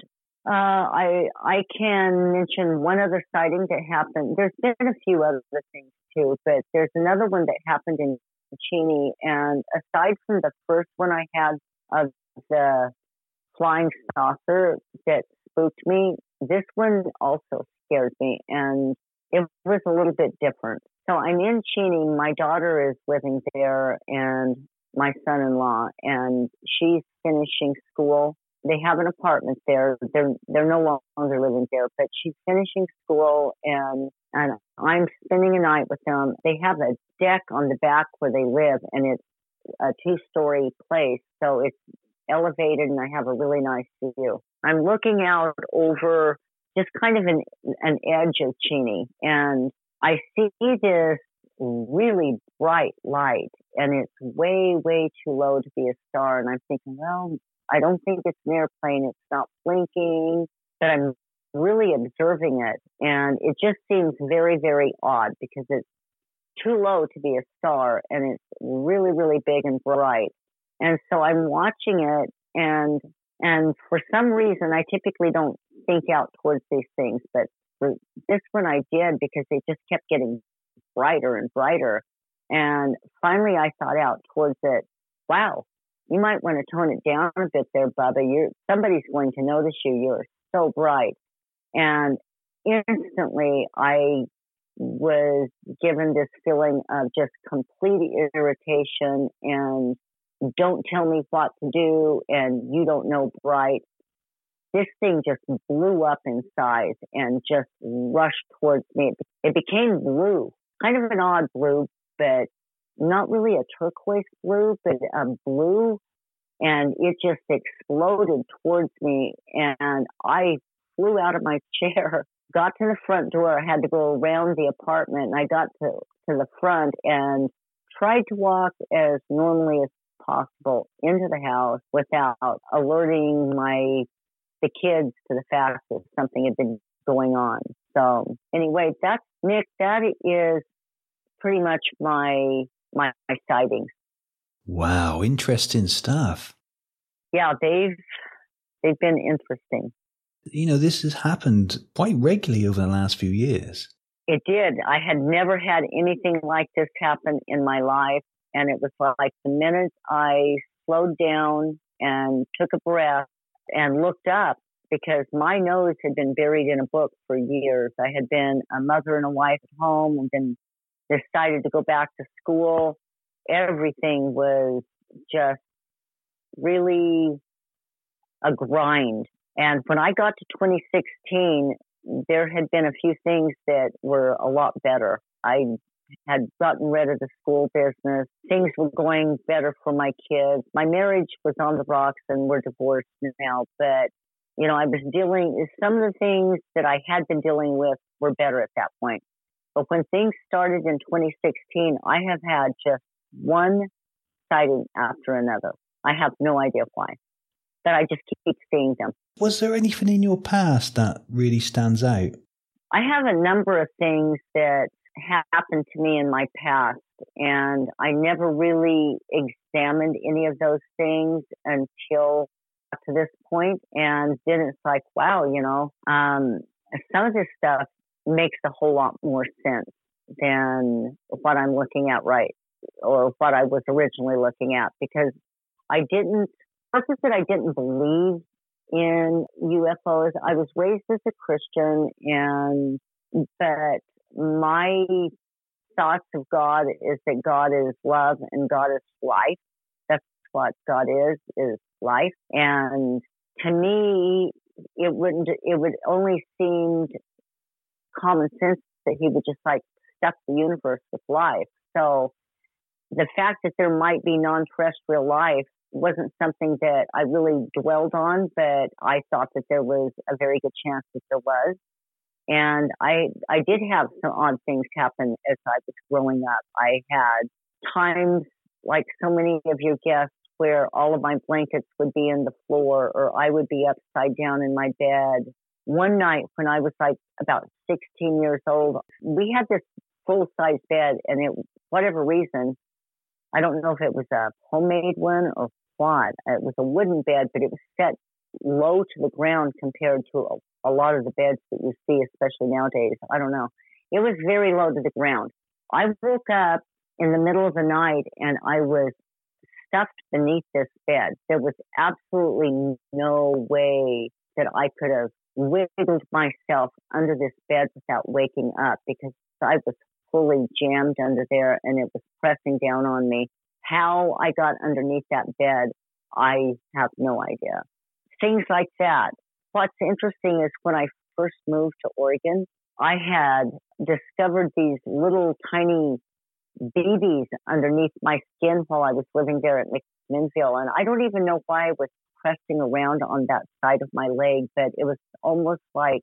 I can mention one other sighting that happened. There's been a few other things too, but there's another one that happened in Cheney. And aside from the first one I had of the flying saucer that spooked me, this one also scared me, and it was a little bit different. So I'm in Cheney. My daughter is living there, and my son-in-law, and she's finishing school. They have an apartment there. They're no longer living there, but she's finishing school, and I'm spending a night with them. They have a deck on the back where they live, and it's a 2-story place, so it's elevated, and I have a really nice view. I'm looking out over just kind of an edge of Cheney, and I see this really bright light, and it's way, way too low to be a star, and I'm thinking, well, I don't think it's an airplane. It's not blinking, but I'm really observing it. And it just seems very, very odd because it's too low to be a star and it's really, really big and bright. And so I'm watching it, and for some reason, I typically don't think out towards these things, but for this one I did because it just kept getting brighter and brighter. And finally I thought out towards it. wow, you might want to tone it down a bit there, Bubba. Somebody's going to notice you. You're so bright. And instantly I was given this feeling of just complete irritation and don't tell me what to do and you don't know bright. This thing just blew up in size and just rushed towards me. It became blue, kind of an odd blue, but not really a turquoise blue, but a blue. And it just exploded towards me. And I flew out of my chair, got to the front door. I had to go around the apartment. And I got to the front and tried to walk as normally as possible into the house without alerting the kids to the fact that something had been going on. So anyway, Nick, that is pretty much my sightings. Wow, interesting stuff. Yeah, they've been interesting. You know, this has happened quite regularly over the last few years. It did. I had never had anything like this happen in my life. And it was like the minute I slowed down and took a breath and looked up, because my nose had been buried in a book for years. I had been a mother and a wife at home and then decided to go back to school. Everything was just really a grind. And when I got to 2016, there had been a few things that were a lot better. I had gotten rid of the school business. Things were going better for my kids. My marriage was on the rocks and we're divorced now. But, you know, I was some of the things that I had been dealing with were better at that point. But when things started in 2016, I have had just one sighting after another. I have no idea why, but I just keep seeing them. Was there anything in your past that really stands out? I have a number of things that happened to me in my past, and I never really examined any of those things until to this point. And then it's like, wow, you know, some of this stuff makes a whole lot more sense than what I'm looking at or what I was originally looking at, because it's not that I didn't believe in UFOs. I was raised as a Christian, but my thoughts of God is that God is love and God is life. That's what God is life. And to me, it would only seem common sense that he would just like stuff the universe with life. So the fact that there might be non-terrestrial life wasn't something that I really dwelled on, but I thought that there was a very good chance that there was. And I did have some odd things happen as I was growing up. I had times, like so many of your guests, where all of my blankets would be in the floor or I would be upside down in my bed. One night when I was like about 16 years old, we had this full-size bed, and whatever reason, I don't know if it was a homemade one or what. It was a wooden bed, but it was set low to the ground compared to a lot of the beds that you see, especially nowadays. I don't know. It was very low to the ground. I woke up in the middle of the night and I was stuffed beneath this bed. There was absolutely no way that I could have wiggled myself under this bed without waking up, because I was fully jammed under there and it was pressing down on me. How I got underneath that bed, I have no idea. Things like that. What's interesting is when I first moved to Oregon, I had discovered these little tiny BBs underneath my skin while I was living there at McMinnville. And I don't even know why I was pressing around on that side of my leg, but it was almost like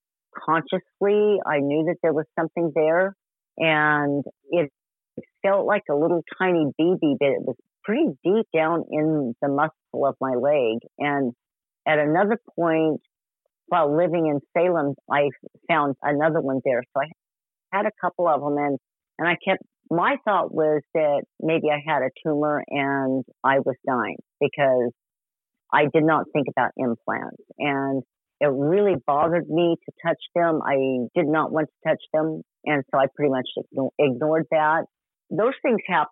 consciously I knew that there was something there. And it felt like a little tiny BB, but it was pretty deep down in the muscle of my leg. And at another point, while living in Salem, I found another one there. So I had a couple of them, and my thought was that maybe I had a tumor and I was dying, because I did not think about implants. And it really bothered me to touch them. I did not want to touch them. And so I pretty much ignored that. Those things happened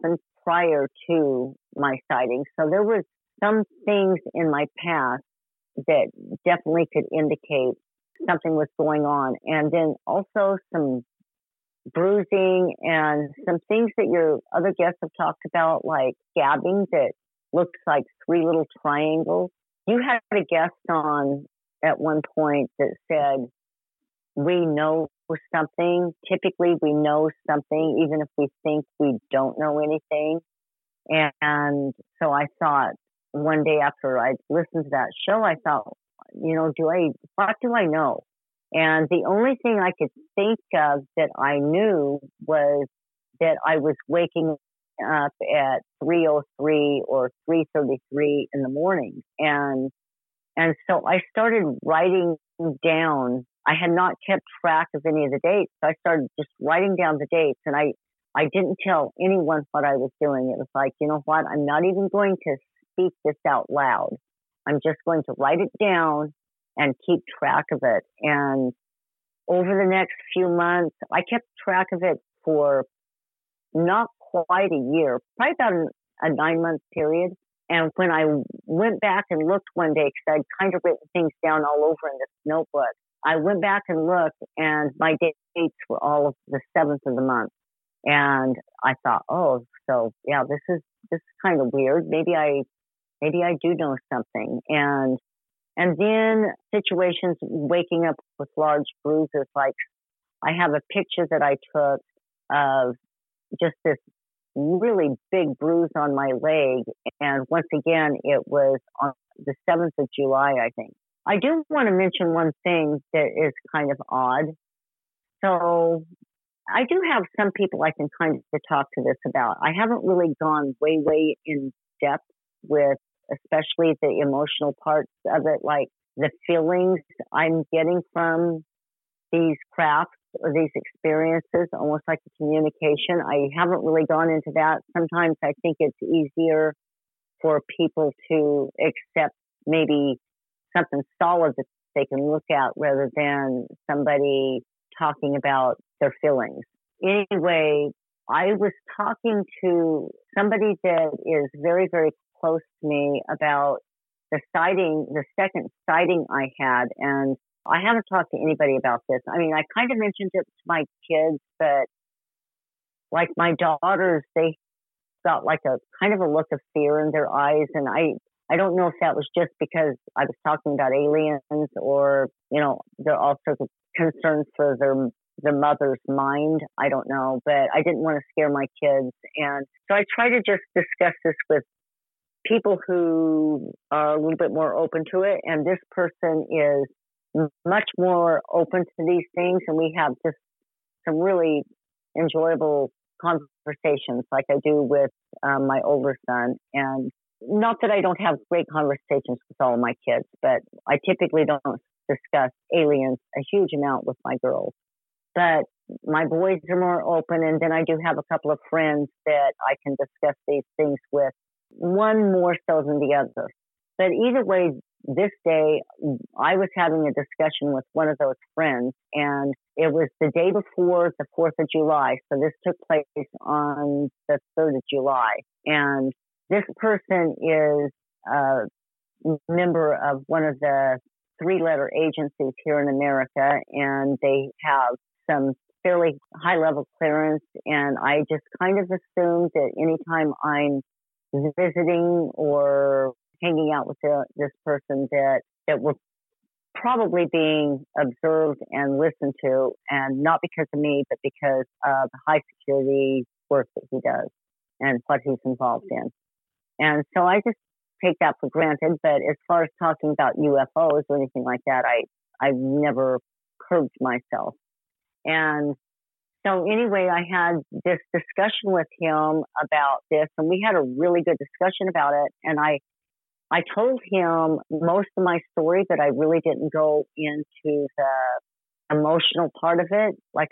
prior to my sighting. So there was some things in my past that definitely could indicate something was going on. And then also some bruising and some things that your other guests have talked about, like scabbing that looks like 3 little triangles. You had a guest on at one point that said, we know something. Typically, we know something, even if we think we don't know anything. And so I thought, one day after I listened to that show, I thought, what do I know? And the only thing I could think of that I knew was that I was waking up at 3:03 or 3:33 in the morning. And so I started writing down. I had not kept track of any of the dates. So I started just writing down the dates, and I didn't tell anyone what I was doing. It was like, you know what? I'm not even going to speak this out loud. I'm just going to write it down and keep track of it. And over the next few months, I kept track of it for not quite a year, probably about a 9-month period. And when I went back and looked one day, because I'd kind of written things down all over in this notebook, I went back and looked, and my dates were all of the 7th of the month. And I thought, oh, so yeah, this is kind of weird. Maybe I do know something. And then situations, waking up with large bruises, like I have a picture that I took of just this really big bruise on my leg. And once again, it was on the 7th of July, I think. I do want to mention one thing that is kind of odd. So I do have some people I can kind of talk to this about. I haven't really gone way in depth with especially the emotional parts of it, like the feelings I'm getting from these crafts or these experiences, almost like the communication. I haven't really gone into that. Sometimes I think it's easier for people to accept maybe something solid that they can look at rather than somebody talking about their feelings. Anyway, I was talking to somebody that is very, very close to me about the second sighting I had. And I haven't talked to anybody about this. I mean, I kind of mentioned it to my kids, but like my daughters, they got like a kind of a look of fear in their eyes. And I don't know if that was just because I was talking about aliens or, there are all sorts of concerns for their mother's mind. I don't know, but I didn't want to scare my kids. And so I try to just discuss this with people who are a little bit more open to it. And this person is much more open to these things. And we have just some really enjoyable conversations like I do with my older son. And not that I don't have great conversations with all of my kids, but I typically don't discuss aliens a huge amount with my girls. But my boys are more open, and then I do have a couple of friends that I can discuss these things with, one more so than the other. But either way, this day, I was having a discussion with one of those friends, and it was the day before the 4th of July. So this took place on the 3rd of July. And this person is a member of one of the 3-letter agencies here in America, and they have some fairly high-level clearance. And I just kind of assumed that anytime I'm visiting or hanging out with this person that we're probably being observed and listened to, and not because of me, but because of the high security work that he does and what he's involved in. And so I just take that for granted. But as far as talking about UFOs or anything like that, I've never curbed myself. And so anyway, I had this discussion with him about this, and we had a really good discussion about it. And I told him most of my story, but I really didn't go into the emotional part of it. Like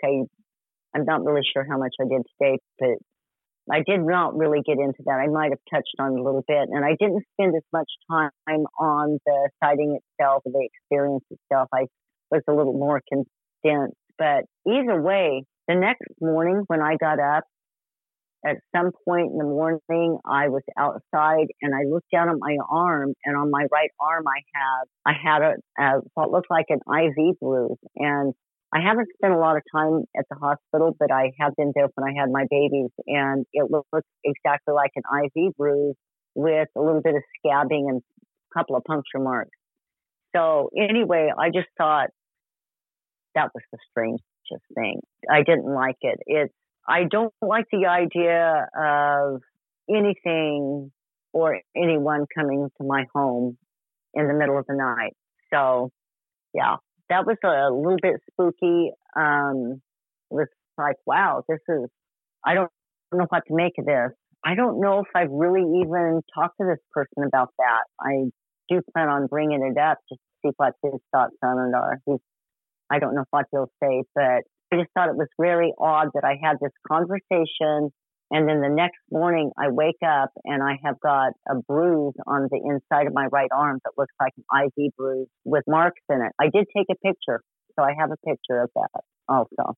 I'm not really sure how much I did today, but I did not really get into that. I might have touched on it a little bit, and I didn't spend as much time on the sighting itself or the experience itself. I was a little more condensed. But either way, the next morning when I got up, at some point in the morning, I was outside and I looked down at my arm, and on my right arm, I had what looked like an IV bruise. And I haven't spent a lot of time at the hospital, but I have been there when I had my babies, and it looked exactly like an IV bruise with a little bit of scabbing and a couple of puncture marks. So anyway, I just thought that was the strangest thing. I didn't like it. I don't like the idea of anything or anyone coming to my home in the middle of the night. So, yeah, that was a little bit spooky. It was like, wow, I don't know what to make of this. I don't know if I've really even talked to this person about that. I do plan on bringing it up just to see what his thoughts on it are. I don't know what he'll say, but I just thought it was very odd that I had this conversation, and then the next morning I wake up and I have got a bruise on the inside of my right arm that looks like an IV bruise with marks in it. I did take a picture, so I have a picture of that also.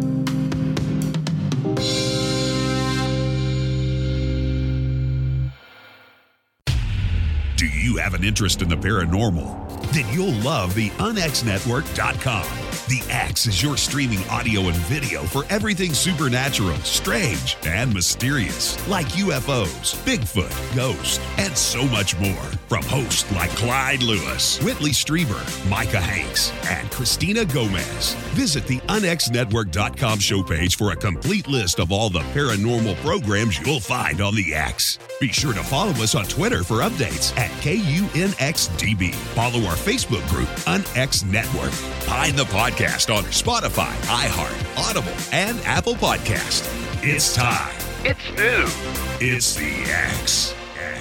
Do you have an interest in the paranormal? Then you'll love the UnXNetwork.com. The X is your streaming audio and video for everything supernatural, strange, and mysterious, like UFOs, Bigfoot, ghosts, and so much more. From hosts like Clyde Lewis, Whitley Strieber, Micah Hanks, and Christina Gomez. Visit the UnXNetwork.com show page for a complete list of all the paranormal programs you'll find on the X. Be sure to follow us on Twitter for updates at KUNXDB. Follow our Facebook group, UnX Network. Find the podcast on Spotify, iHeart, Audible, and Apple Podcast. It's time. It's new. It's the X.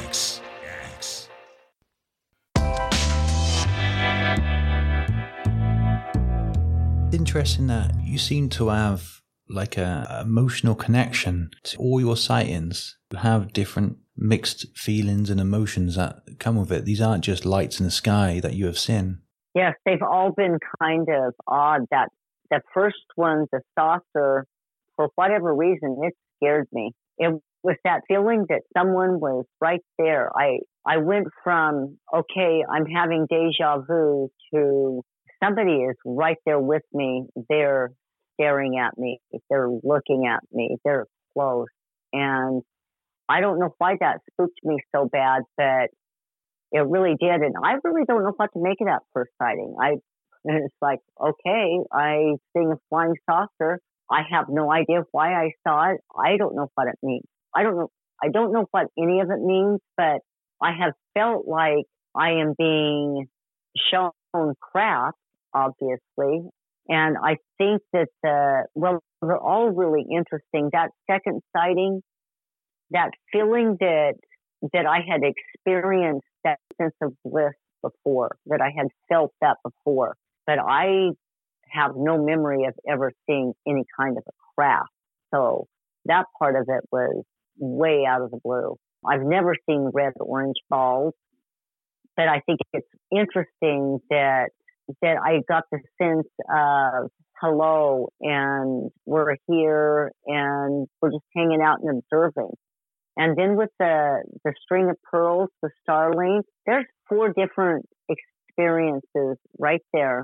Interesting that you seem to have like a emotional connection to all your sightings. You have different mixed feelings and emotions that come with it. These aren't just lights in the sky that you have seen. Yes, they've all been kind of odd. That the first one, the saucer, for whatever reason, it scared me. It was that feeling that someone was right there. I went from, okay, I'm having deja vu, to somebody is right there with me. They're staring at me. They're looking at me. They're close. And I don't know why that spooked me so bad, but it really did. And I really don't know what to make of that first sighting. It's like, okay, I seen a flying saucer. I have no idea why I saw it. I don't know what it means. I don't know what any of it means, but I have felt like I am being shown crap, obviously. And I think that they're all really interesting. That second sighting, that feeling that I had experienced that sense of bliss before, that I had felt that before. But I have no memory of ever seeing any kind of a craft. So that part of it was way out of the blue. I've never seen red or orange balls, but I think it's interesting that I got the sense of hello, and we're here and we're just hanging out and observing. And then with the string of pearls, the Starlink, there's 4 different experiences right there.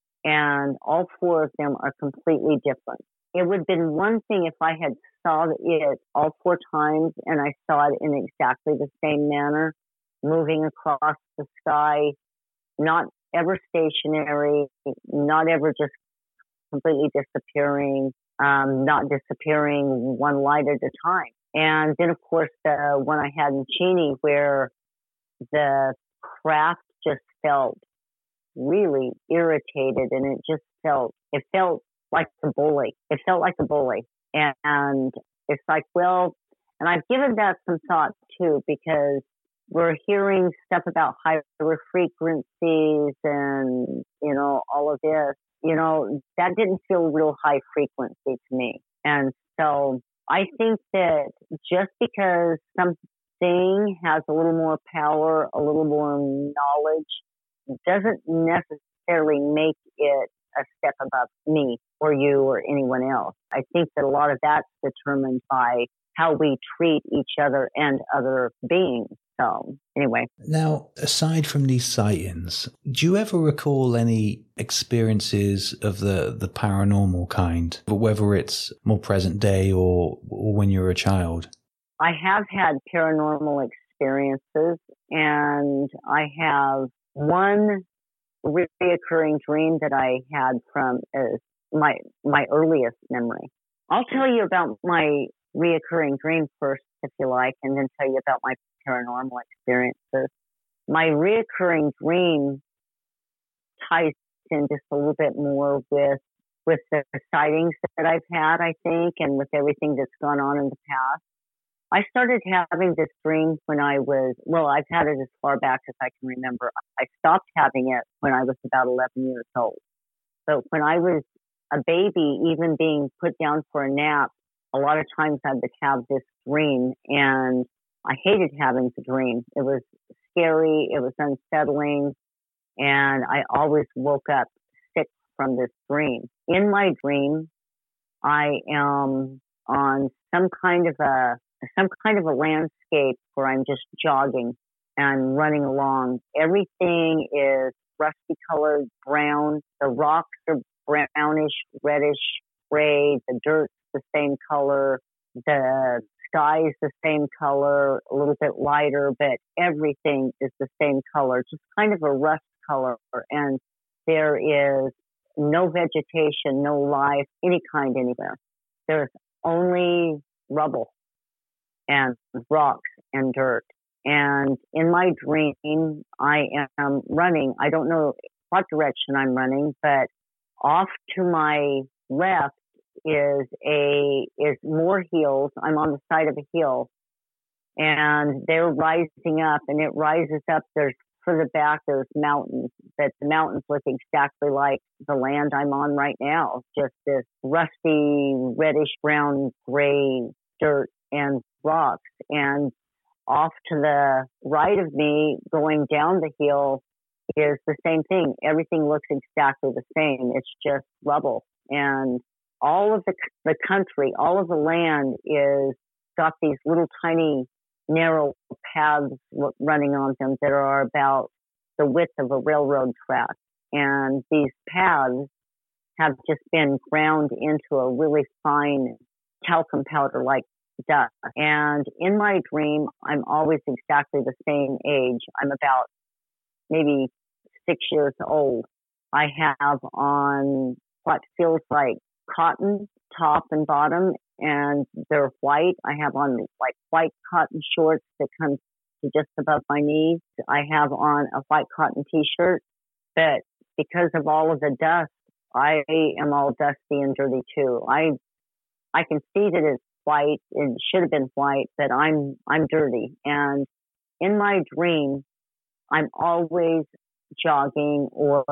And all 4 of them are completely different. It would have been one thing if I had saw it all 4 times and I saw it in exactly the same manner, moving across the sky, not ever stationary, not ever just completely disappearing, not disappearing one light at a time. And then, of course, the one I had in Cheney, where the craft just felt really irritated, and it felt like the bully. It felt like a bully. And it's like, well, and I've given that some thought too, because we're hearing stuff about higher frequencies and, all of this, that didn't feel real high frequency to me. And so I think that just because something has a little more power, a little more knowledge, doesn't necessarily make it a step above me or you or anyone else. I think that a lot of that's determined by how we treat each other and other beings. So anyway. Now, aside from these sightings, do you ever recall any experiences of the paranormal kind, whether it's more present day or when you were a child? I have had paranormal experiences, and I have one reoccurring dream that I had from my earliest memory. I'll tell you about my reoccurring dream first, if you like, and then tell you about my paranormal experiences. My reoccurring dream ties in just a little bit more with the sightings that I've had, I think, and with everything that's gone on in the past. I started having this dream when I've had it as far back as I can remember. I stopped having it when I was about 11 years old. So when I was a baby, even being put down for a nap, a lot of times I would have this dream, and I hated having the dream. It was scary, it was unsettling, and I always woke up sick from this dream. In my dream, I am on some kind of a landscape where I'm just jogging and running along. Everything is rusty colored brown. The rocks are brownish, reddish, gray. The dirt's the same color. The sky's the same color, a little bit lighter, but everything is the same color, just kind of a rust color. And there is no vegetation, no life, any kind anywhere. There's only rubble and rocks and dirt. And in my dream, I am running. I don't know what direction I'm running, but off to my left is more hills. I'm on the side of a hill, and they're rising up, and it rises up. There's further back, there's mountains, but the mountains look exactly like the land I'm on right now. Just this rusty, reddish, brown, gray dirt and rocks. And off to the right of me, going down the hill, is the same thing. Everything looks exactly the same. It's just rubble. And all of the country, all of the land is got these little tiny narrow paths running on them that are about the width of a railroad track. And these paths have just been ground into a really fine talcum powder like dust. And in my dream, I'm always exactly the same age. I'm about maybe 6 years old. I have on what feels like cotton top and bottom, and they're white. I have on like white cotton shorts that come to just above my knees. I have on a white cotton t-shirt, but because of all of the dust, I am all dusty and dirty too. I can see that it's white. It should have been white, but I'm dirty. And in my dream, I'm always jogging or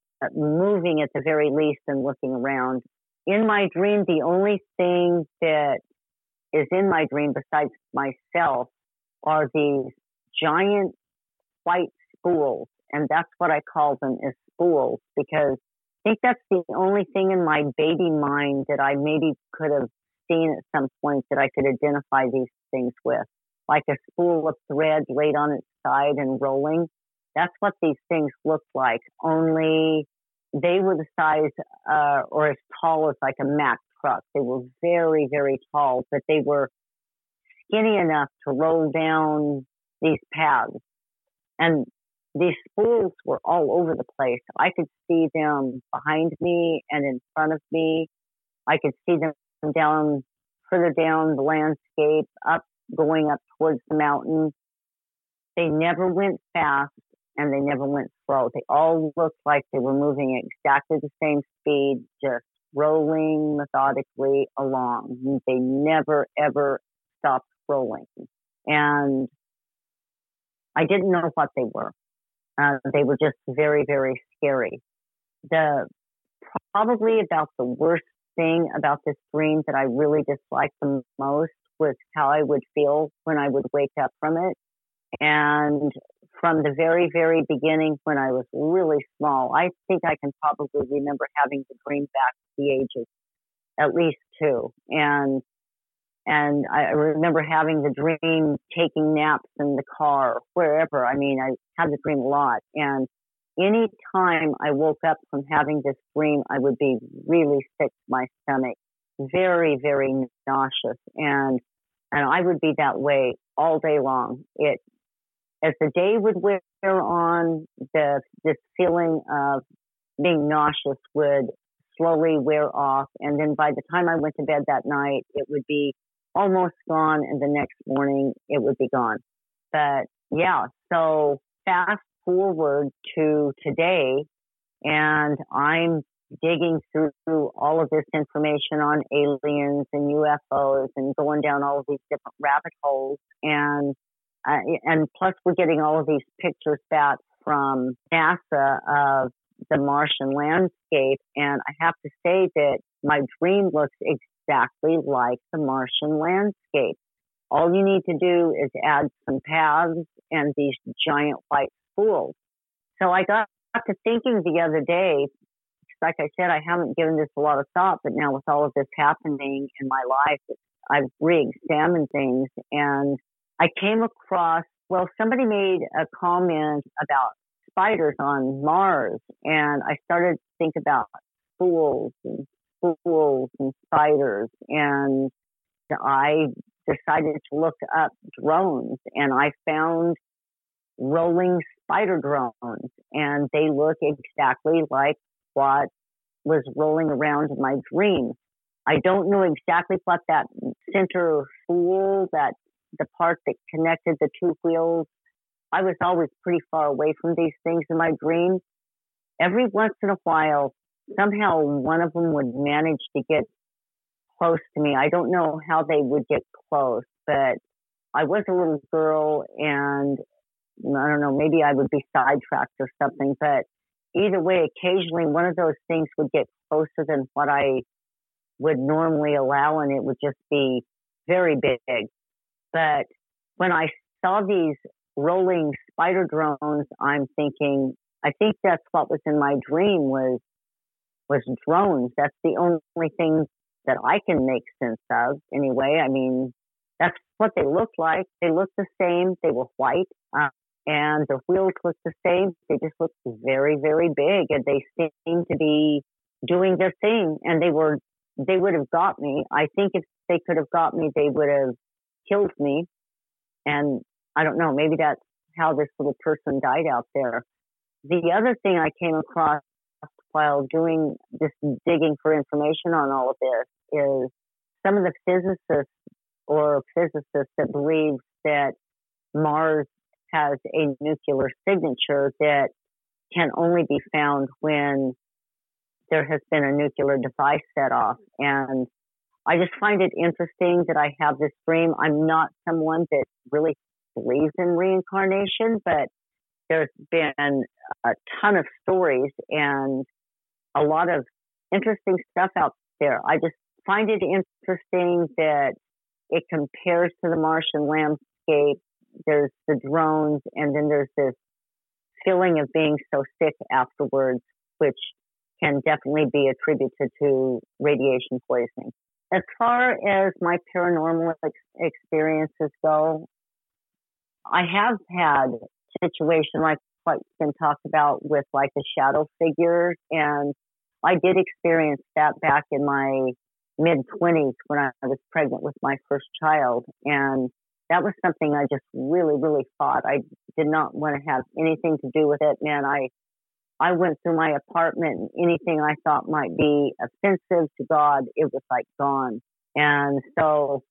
moving at the very least and looking around. In my dream, the only thing that is in my dream besides myself are these giant white spools. And that's what I call them, is spools, because I think that's the only thing in my baby mind that I maybe could have seen at some point that I could identify these things with. Like a spool of thread laid on its side and rolling. That's what these things looked like, only they were the size or as tall as like a Mack truck. They were very, very tall, but they were skinny enough to roll down these paths. And these spools were all over the place. I could see them behind me and in front of me. I could see them down, further down the landscape, going up towards the mountain. They never went fast and they never went slow. They all looked like they were moving at exactly the same speed, just rolling methodically along. They never, ever stopped rolling. And I didn't know what they were. They were just very, very scary. Probably about the worst thing about this dream that I really disliked the most was how I would feel when I would wake up from it. And from the very, very beginning, when I was really small, I think I can probably remember having the dream back to the age of at least 2. And And I remember having the dream, taking naps in the car, wherever. I mean, I had the dream a lot. And any time I woke up from having this dream, I would be really sick to my stomach, very, very nauseous. And I would be that way all day long. As the day would wear on, this feeling of being nauseous would slowly wear off. And then by the time I went to bed that night, it would be almost gone. And the next morning, it would be gone. But yeah, so fast forward to today, and I'm digging through all of this information on aliens and UFOs and going down all of these different rabbit holes. And plus we're getting all of these pictures back from NASA of the Martian landscape. And I have to say that my dream looks exactly like the Martian landscape. All you need to do is add some paths and these giant white spools. So I got to thinking the other day, like I said, I haven't given this a lot of thought, but now with all of this happening in my life, I've re-examined things, and I came across, somebody made a comment about spiders on Mars, and I started to think about spools and spiders, and I decided to look up drones, and I found rolling spider drones, and they look exactly like what was rolling around in my dream. I don't know exactly what that center spool, the part that connected the two wheels. I was always pretty far away from these things in my dream. Every once in a while, somehow one of them would manage to get close to me. I don't know how they would get close, but I was a little girl, and I don't know, maybe I would be sidetracked or something, but either way, occasionally one of those things would get closer than what I would normally allow, and it would just be very big. But when I saw these rolling spider drones, I'm thinking, I think that's what was in my dream was drones. That's the only thing that I can make sense of anyway. I mean, that's what they looked like. They looked the same. They were white. And the wheels looked the same. They just looked very, very big, and they seemed to be doing their thing. And they would have got me. I think if they could have got me, they would have killed me. And I don't know, maybe that's how this little person died out there. The other thing I came across while doing this digging for information on all of this is some of the physicists that believe that Mars has a nuclear signature that can only be found when there has been a nuclear device set off. And I just find it interesting that I have this dream. I'm not someone that really believes in reincarnation, but there's been a ton of stories and a lot of interesting stuff out there. I just find it interesting that it compares to the Martian landscape. There's the drones, and then there's this feeling of being so sick afterwards, which can definitely be attributed to radiation poisoning. As far as my paranormal experiences go, I have had situations like what's been talked about with like the shadow figures, and I did experience that back in my mid-20s when I was pregnant with my first child, and that was something I just really, really fought. I did not want to have anything to do with it, man. I went through my apartment, and anything I thought might be offensive to God, it was like gone. And so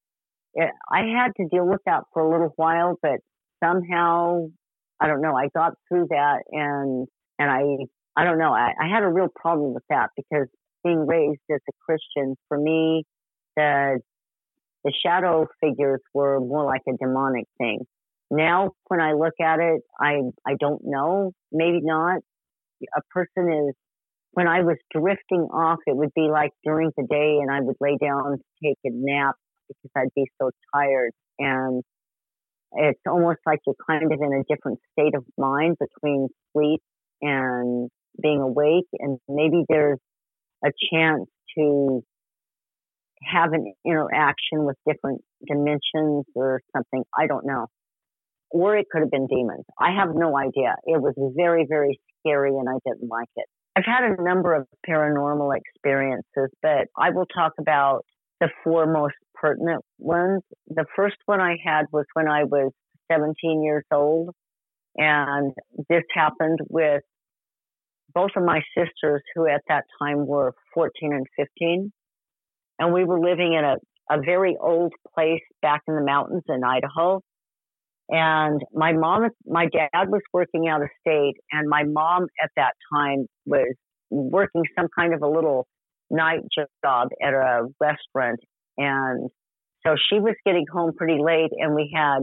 I had to deal with that for a little while, but somehow, I don't know, I got through that, and I don't know, I had a real problem with that because being raised as a Christian, for me, the shadow figures were more like a demonic thing. Now, when I look at it, I don't know, maybe not. A person is, when I was drifting off, it would be like during the day, and I would lay down to take a nap because I'd be so tired. And it's almost like you're kind of in a different state of mind between sleep and being awake. And maybe there's a chance to have an interaction with different dimensions or something. I don't know. Or it could have been demons. I have no idea. It was very, very scary and I didn't like it. I've had a number of paranormal experiences, but I will talk about the 4 most pertinent ones. The first one I had was when I was 17 years old, and this happened with both of my sisters, who at that time were 14 and 15, and we were living in a very old place back in the mountains in Idaho. And my dad was working out of state, and my mom at that time was working some kind of a little night job at a restaurant. And so she was getting home pretty late, and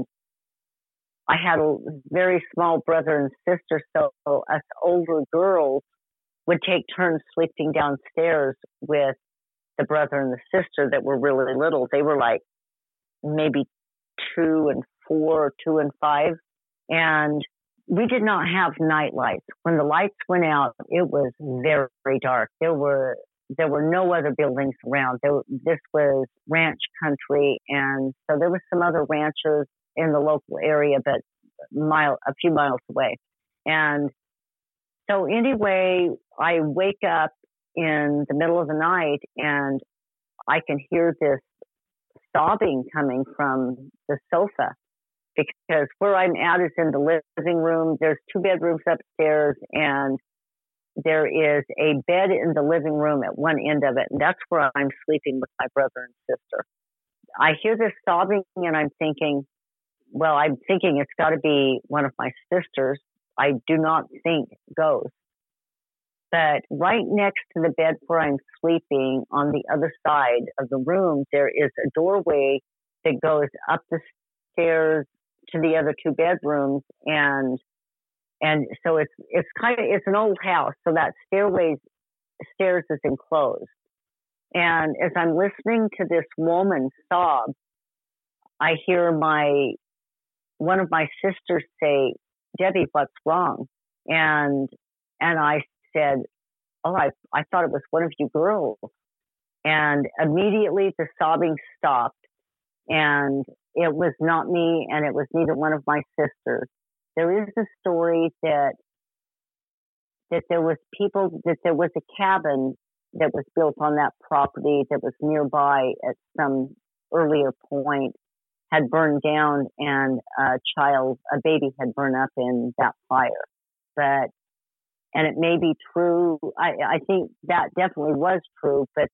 I had a very small brother and sister. So us older girls would take turns sleeping downstairs with the brother and the sister that were really little. They were like maybe 2 and 4, 2 and 5. And we did not have night lights. When the lights went out, it was very, very dark. There were no other buildings around. This was ranch country. And so there were some other ranches in the local area, but a few miles away. And so anyway, I wake up in the middle of the night and I can hear this sobbing coming from the sofa, because where I'm at is in the living room. There's 2 bedrooms upstairs, and there is a bed in the living room at one end of it, and that's where I'm sleeping with my brother and sister. I hear this sobbing, and I'm thinking it's got to be one of my sisters. I do not think ghosts. But right next to the bed where I'm sleeping, on the other side of the room, there is a doorway that goes up the stairs to the other 2 bedrooms, and so it's an old house, so that stairs is enclosed. And as I'm listening to this woman sob, I hear one of my sisters say, "Debbie, what's wrong?" And I said, "Oh, I thought it was one of you girls." And immediately the sobbing stopped, and it was not me, and it was neither one of my sisters. There is a story that there was a cabin that was built on that property that was nearby at some earlier point, had burned down, and a baby had burned up in that fire. And it may be true. I think that definitely was true, but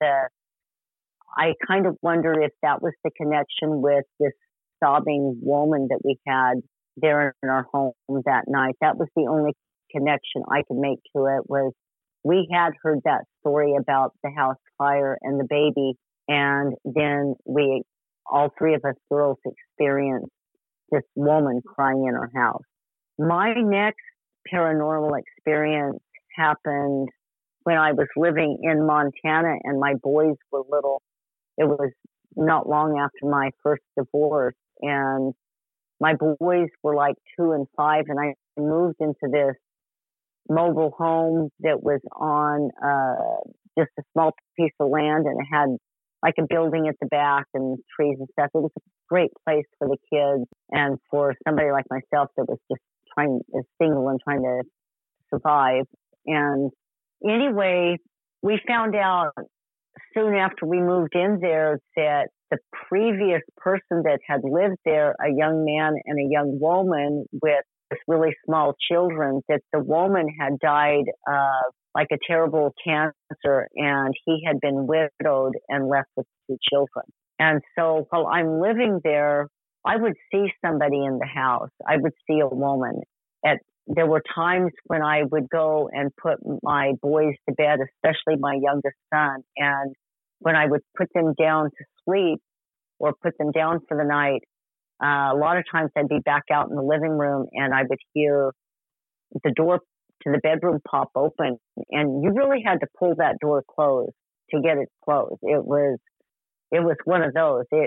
I kind of wonder if that was the connection with this sobbing woman that we had there in our home that night. That was the only connection I could make to it. Was we had heard that story about the house fire and the baby, and then all 3 of us girls experienced this woman crying in our house. My next paranormal experience happened when I was living in Montana and my boys were little. It was not long after my first divorce, and my boys were like 2 and 5, and I moved into this mobile home that was on just a small piece of land, and it had like a building at the back and trees and stuff. It was a great place for the kids and for somebody like myself that was just single and trying to survive. And anyway, we found out soon after we moved in there that the previous person that had lived there, a young man and a young woman with really small children, that the woman had died of like a terrible cancer, and he had been widowed and left with 2 children. And so while I'm living there, I would see somebody in the house. I would see a woman. There were times when I would go and put my boys to bed, especially my youngest son. And when I would put them down to sleep or put them down for the night, a lot of times I'd be back out in the living room and I would hear the door to the bedroom pop open. And you really had to pull that door closed to get it closed. It was one of those. It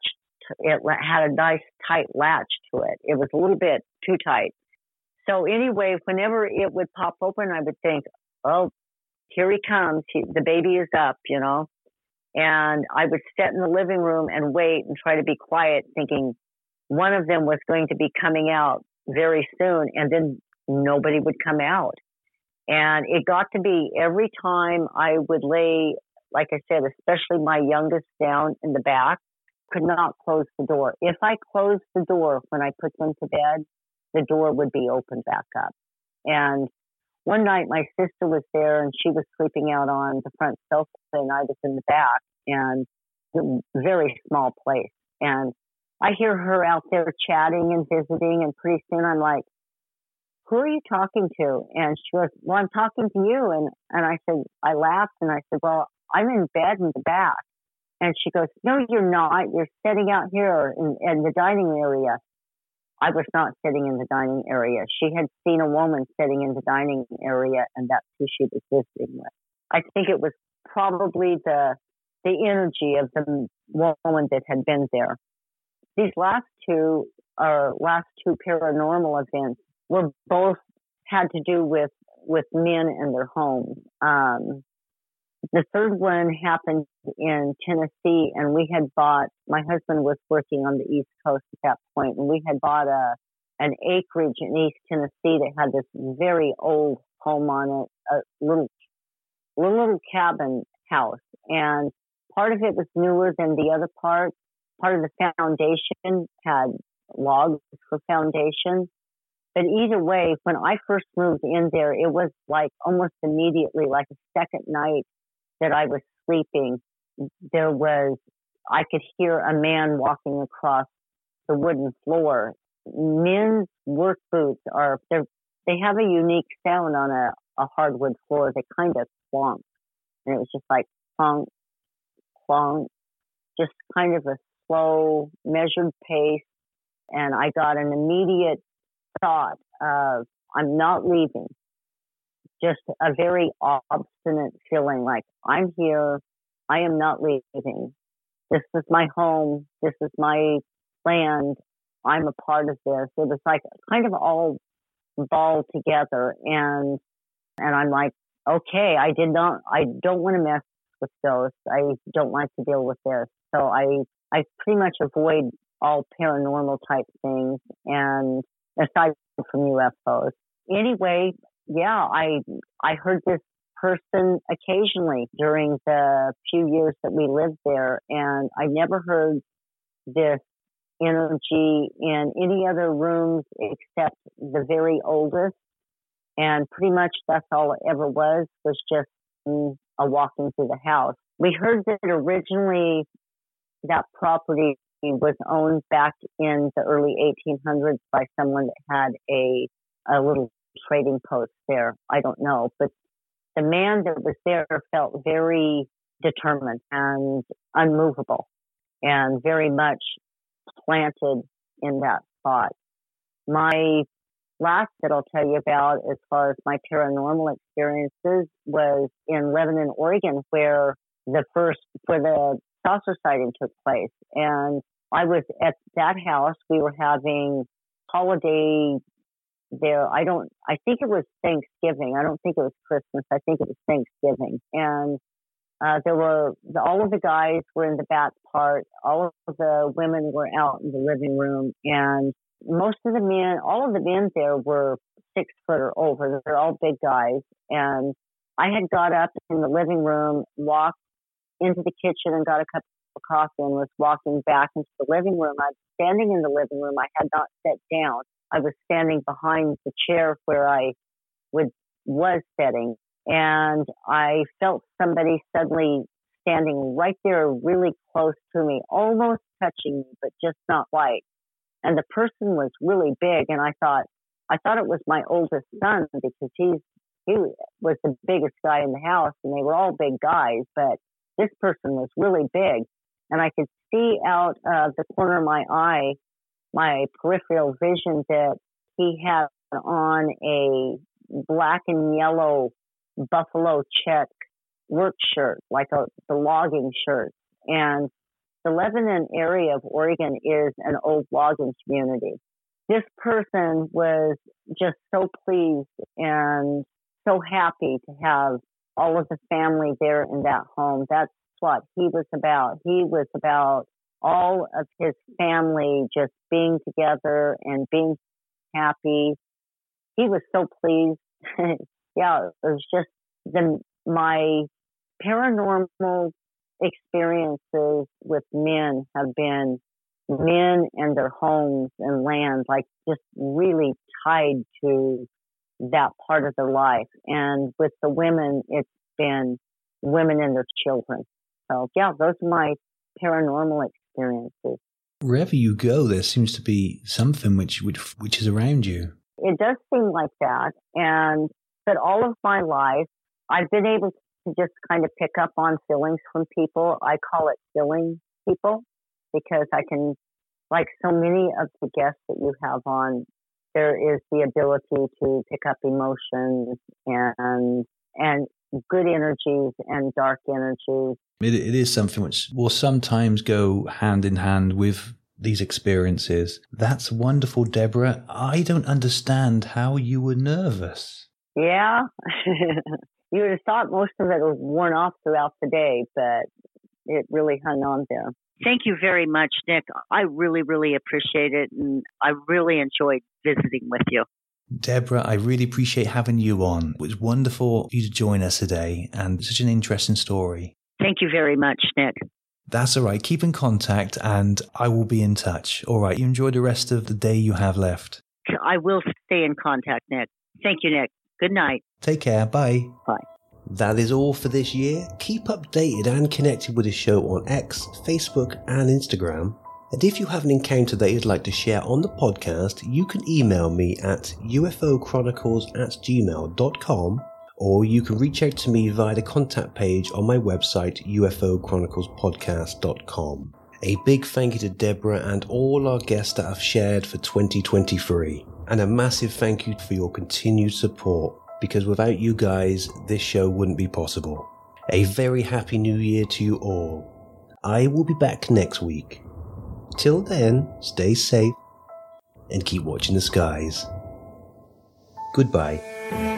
had a nice tight latch to it. It was a little bit too tight. So anyway, whenever it would pop open, I would think, "Oh, here he comes. The baby is up," And I would sit in the living room and wait and try to be quiet, thinking one of them was going to be coming out very soon, and then nobody would come out. And it got to be every time I would lay, like I said, especially my youngest down in the back, could not close the door. If I closed the door when I put them to bed, the door would be opened back up. And one night my sister was there and she was sleeping out on the front sofa and I was in the back, and a very small place. And I hear her out there chatting and visiting, and pretty soon I'm like, who are you talking to? And she goes, well, I'm talking to you. And I said, I laughed and I said, well, I'm in bed in the back. And she goes, no, you're not. You're sitting out here in the dining area. I was not sitting in the dining area. She had seen a woman sitting in the dining area, and that's who she was visiting with. I think it was probably the energy of the woman that had been there. These last two paranormal events were both had to do with men and their homes. The third one happened in Tennessee, and my husband was working on the East Coast at that point, and we had bought an acreage in East Tennessee that had this very old home on it, a little cabin house. And part of it was newer than the other part. Part of the foundation had logs for foundation. But either way, when I first moved in there, it was like almost immediately, like a second night that I was sleeping, I could hear a man walking across the wooden floor. Men's work boots they have a unique sound on a hardwood floor. They kind of clunk. And it was just like clunk, clunk, just kind of a slow, measured pace. And I got an immediate thought of, I'm not leaving. Just a very obstinate feeling like, I'm here, I am not leaving. This is my home, this is my land, I'm a part of this. It was like kind of all balled together, and I'm like, okay, I don't want to mess with ghosts. I don't like to deal with this. So I pretty much avoid all paranormal type things, and aside from UFOs. Anyway, yeah, I heard this person occasionally during the few years that we lived there, and I never heard this energy in any other rooms except the very oldest, and pretty much that's all it ever was just a walking through the house. We heard that originally that property was owned back in the early 1800s by someone that had a little trading post there. I don't know, but the man that was there felt very determined and unmovable and very much planted in that spot. My last that I'll tell you about as far as my paranormal experiences was in Lebanon, Oregon, where the saucer sighting took place. And I was at that house. We were having holiday there. I think it was Thanksgiving. I don't think it was Christmas. I think it was Thanksgiving. And all of the guys were in the back part. All of the women were out in the living room. And all of the men there were 6 foot or over. They're all big guys. And I had got up in the living room, walked into the kitchen and got a cup of coffee and was walking back into the living room. I was standing in the living room. I had not sat down. I was standing behind the chair where I was sitting, and I felt somebody suddenly standing right there really close to me, almost touching me, but just not quite. And the person was really big, and I thought it was my oldest son because he was the biggest guy in the house, and they were all big guys, but this person was really big. And I could see out of the corner of my eye, my peripheral vision, that he had on a black and yellow buffalo check work shirt, like the logging shirt. And the Lebanon area of Oregon is an old logging community. This person was just so pleased and so happy to have all of the family there in that home. That's what he was about. He was about all of his family just being together and being happy. He was so pleased. Yeah, it was just my paranormal experiences with men have been men and their homes and land, like just really tied to that part of their life. And with the women, it's been women and their children. So yeah, those are my paranormal experiences. Wherever you go, there seems to be something which is around you. It does seem like that. But all of my life, I've been able to just kind of pick up on feelings from people. I call it feeling people because I can, like so many of the guests that you have on, there is the ability to pick up emotions and good energies and dark energies. It is something which will sometimes go hand in hand with these experiences. That's wonderful, Deborah. I don't understand how you were nervous. Yeah. You would have thought most of it was worn off throughout the day, but it really hung on there. Thank you very much, Nick. I really, really appreciate it, and I really enjoyed visiting with you. Deborah, I really appreciate having you on. It was wonderful for you to join us today, and such an interesting story. Thank you very much, Nick. That's all right. Keep in contact, and I will be in touch. All right. You enjoy the rest of the day you have left. I will stay in contact, Nick. Thank you, Nick. Good night. Take care. Bye. Bye. That is all for this year. Keep updated and connected with the show on X, Facebook, and Instagram. And if you have an encounter that you'd like to share on the podcast, you can email me at ufochronicles@gmail.com, or you can reach out to me via the contact page on my website, ufochroniclespodcast.com. A big thank you to Deborah and all our guests that have shared for 2023. And a massive thank you for your continued support, because without you guys, this show wouldn't be possible. A very happy new year to you all. I will be back next week. Till then, stay safe and keep watching the skies. Goodbye.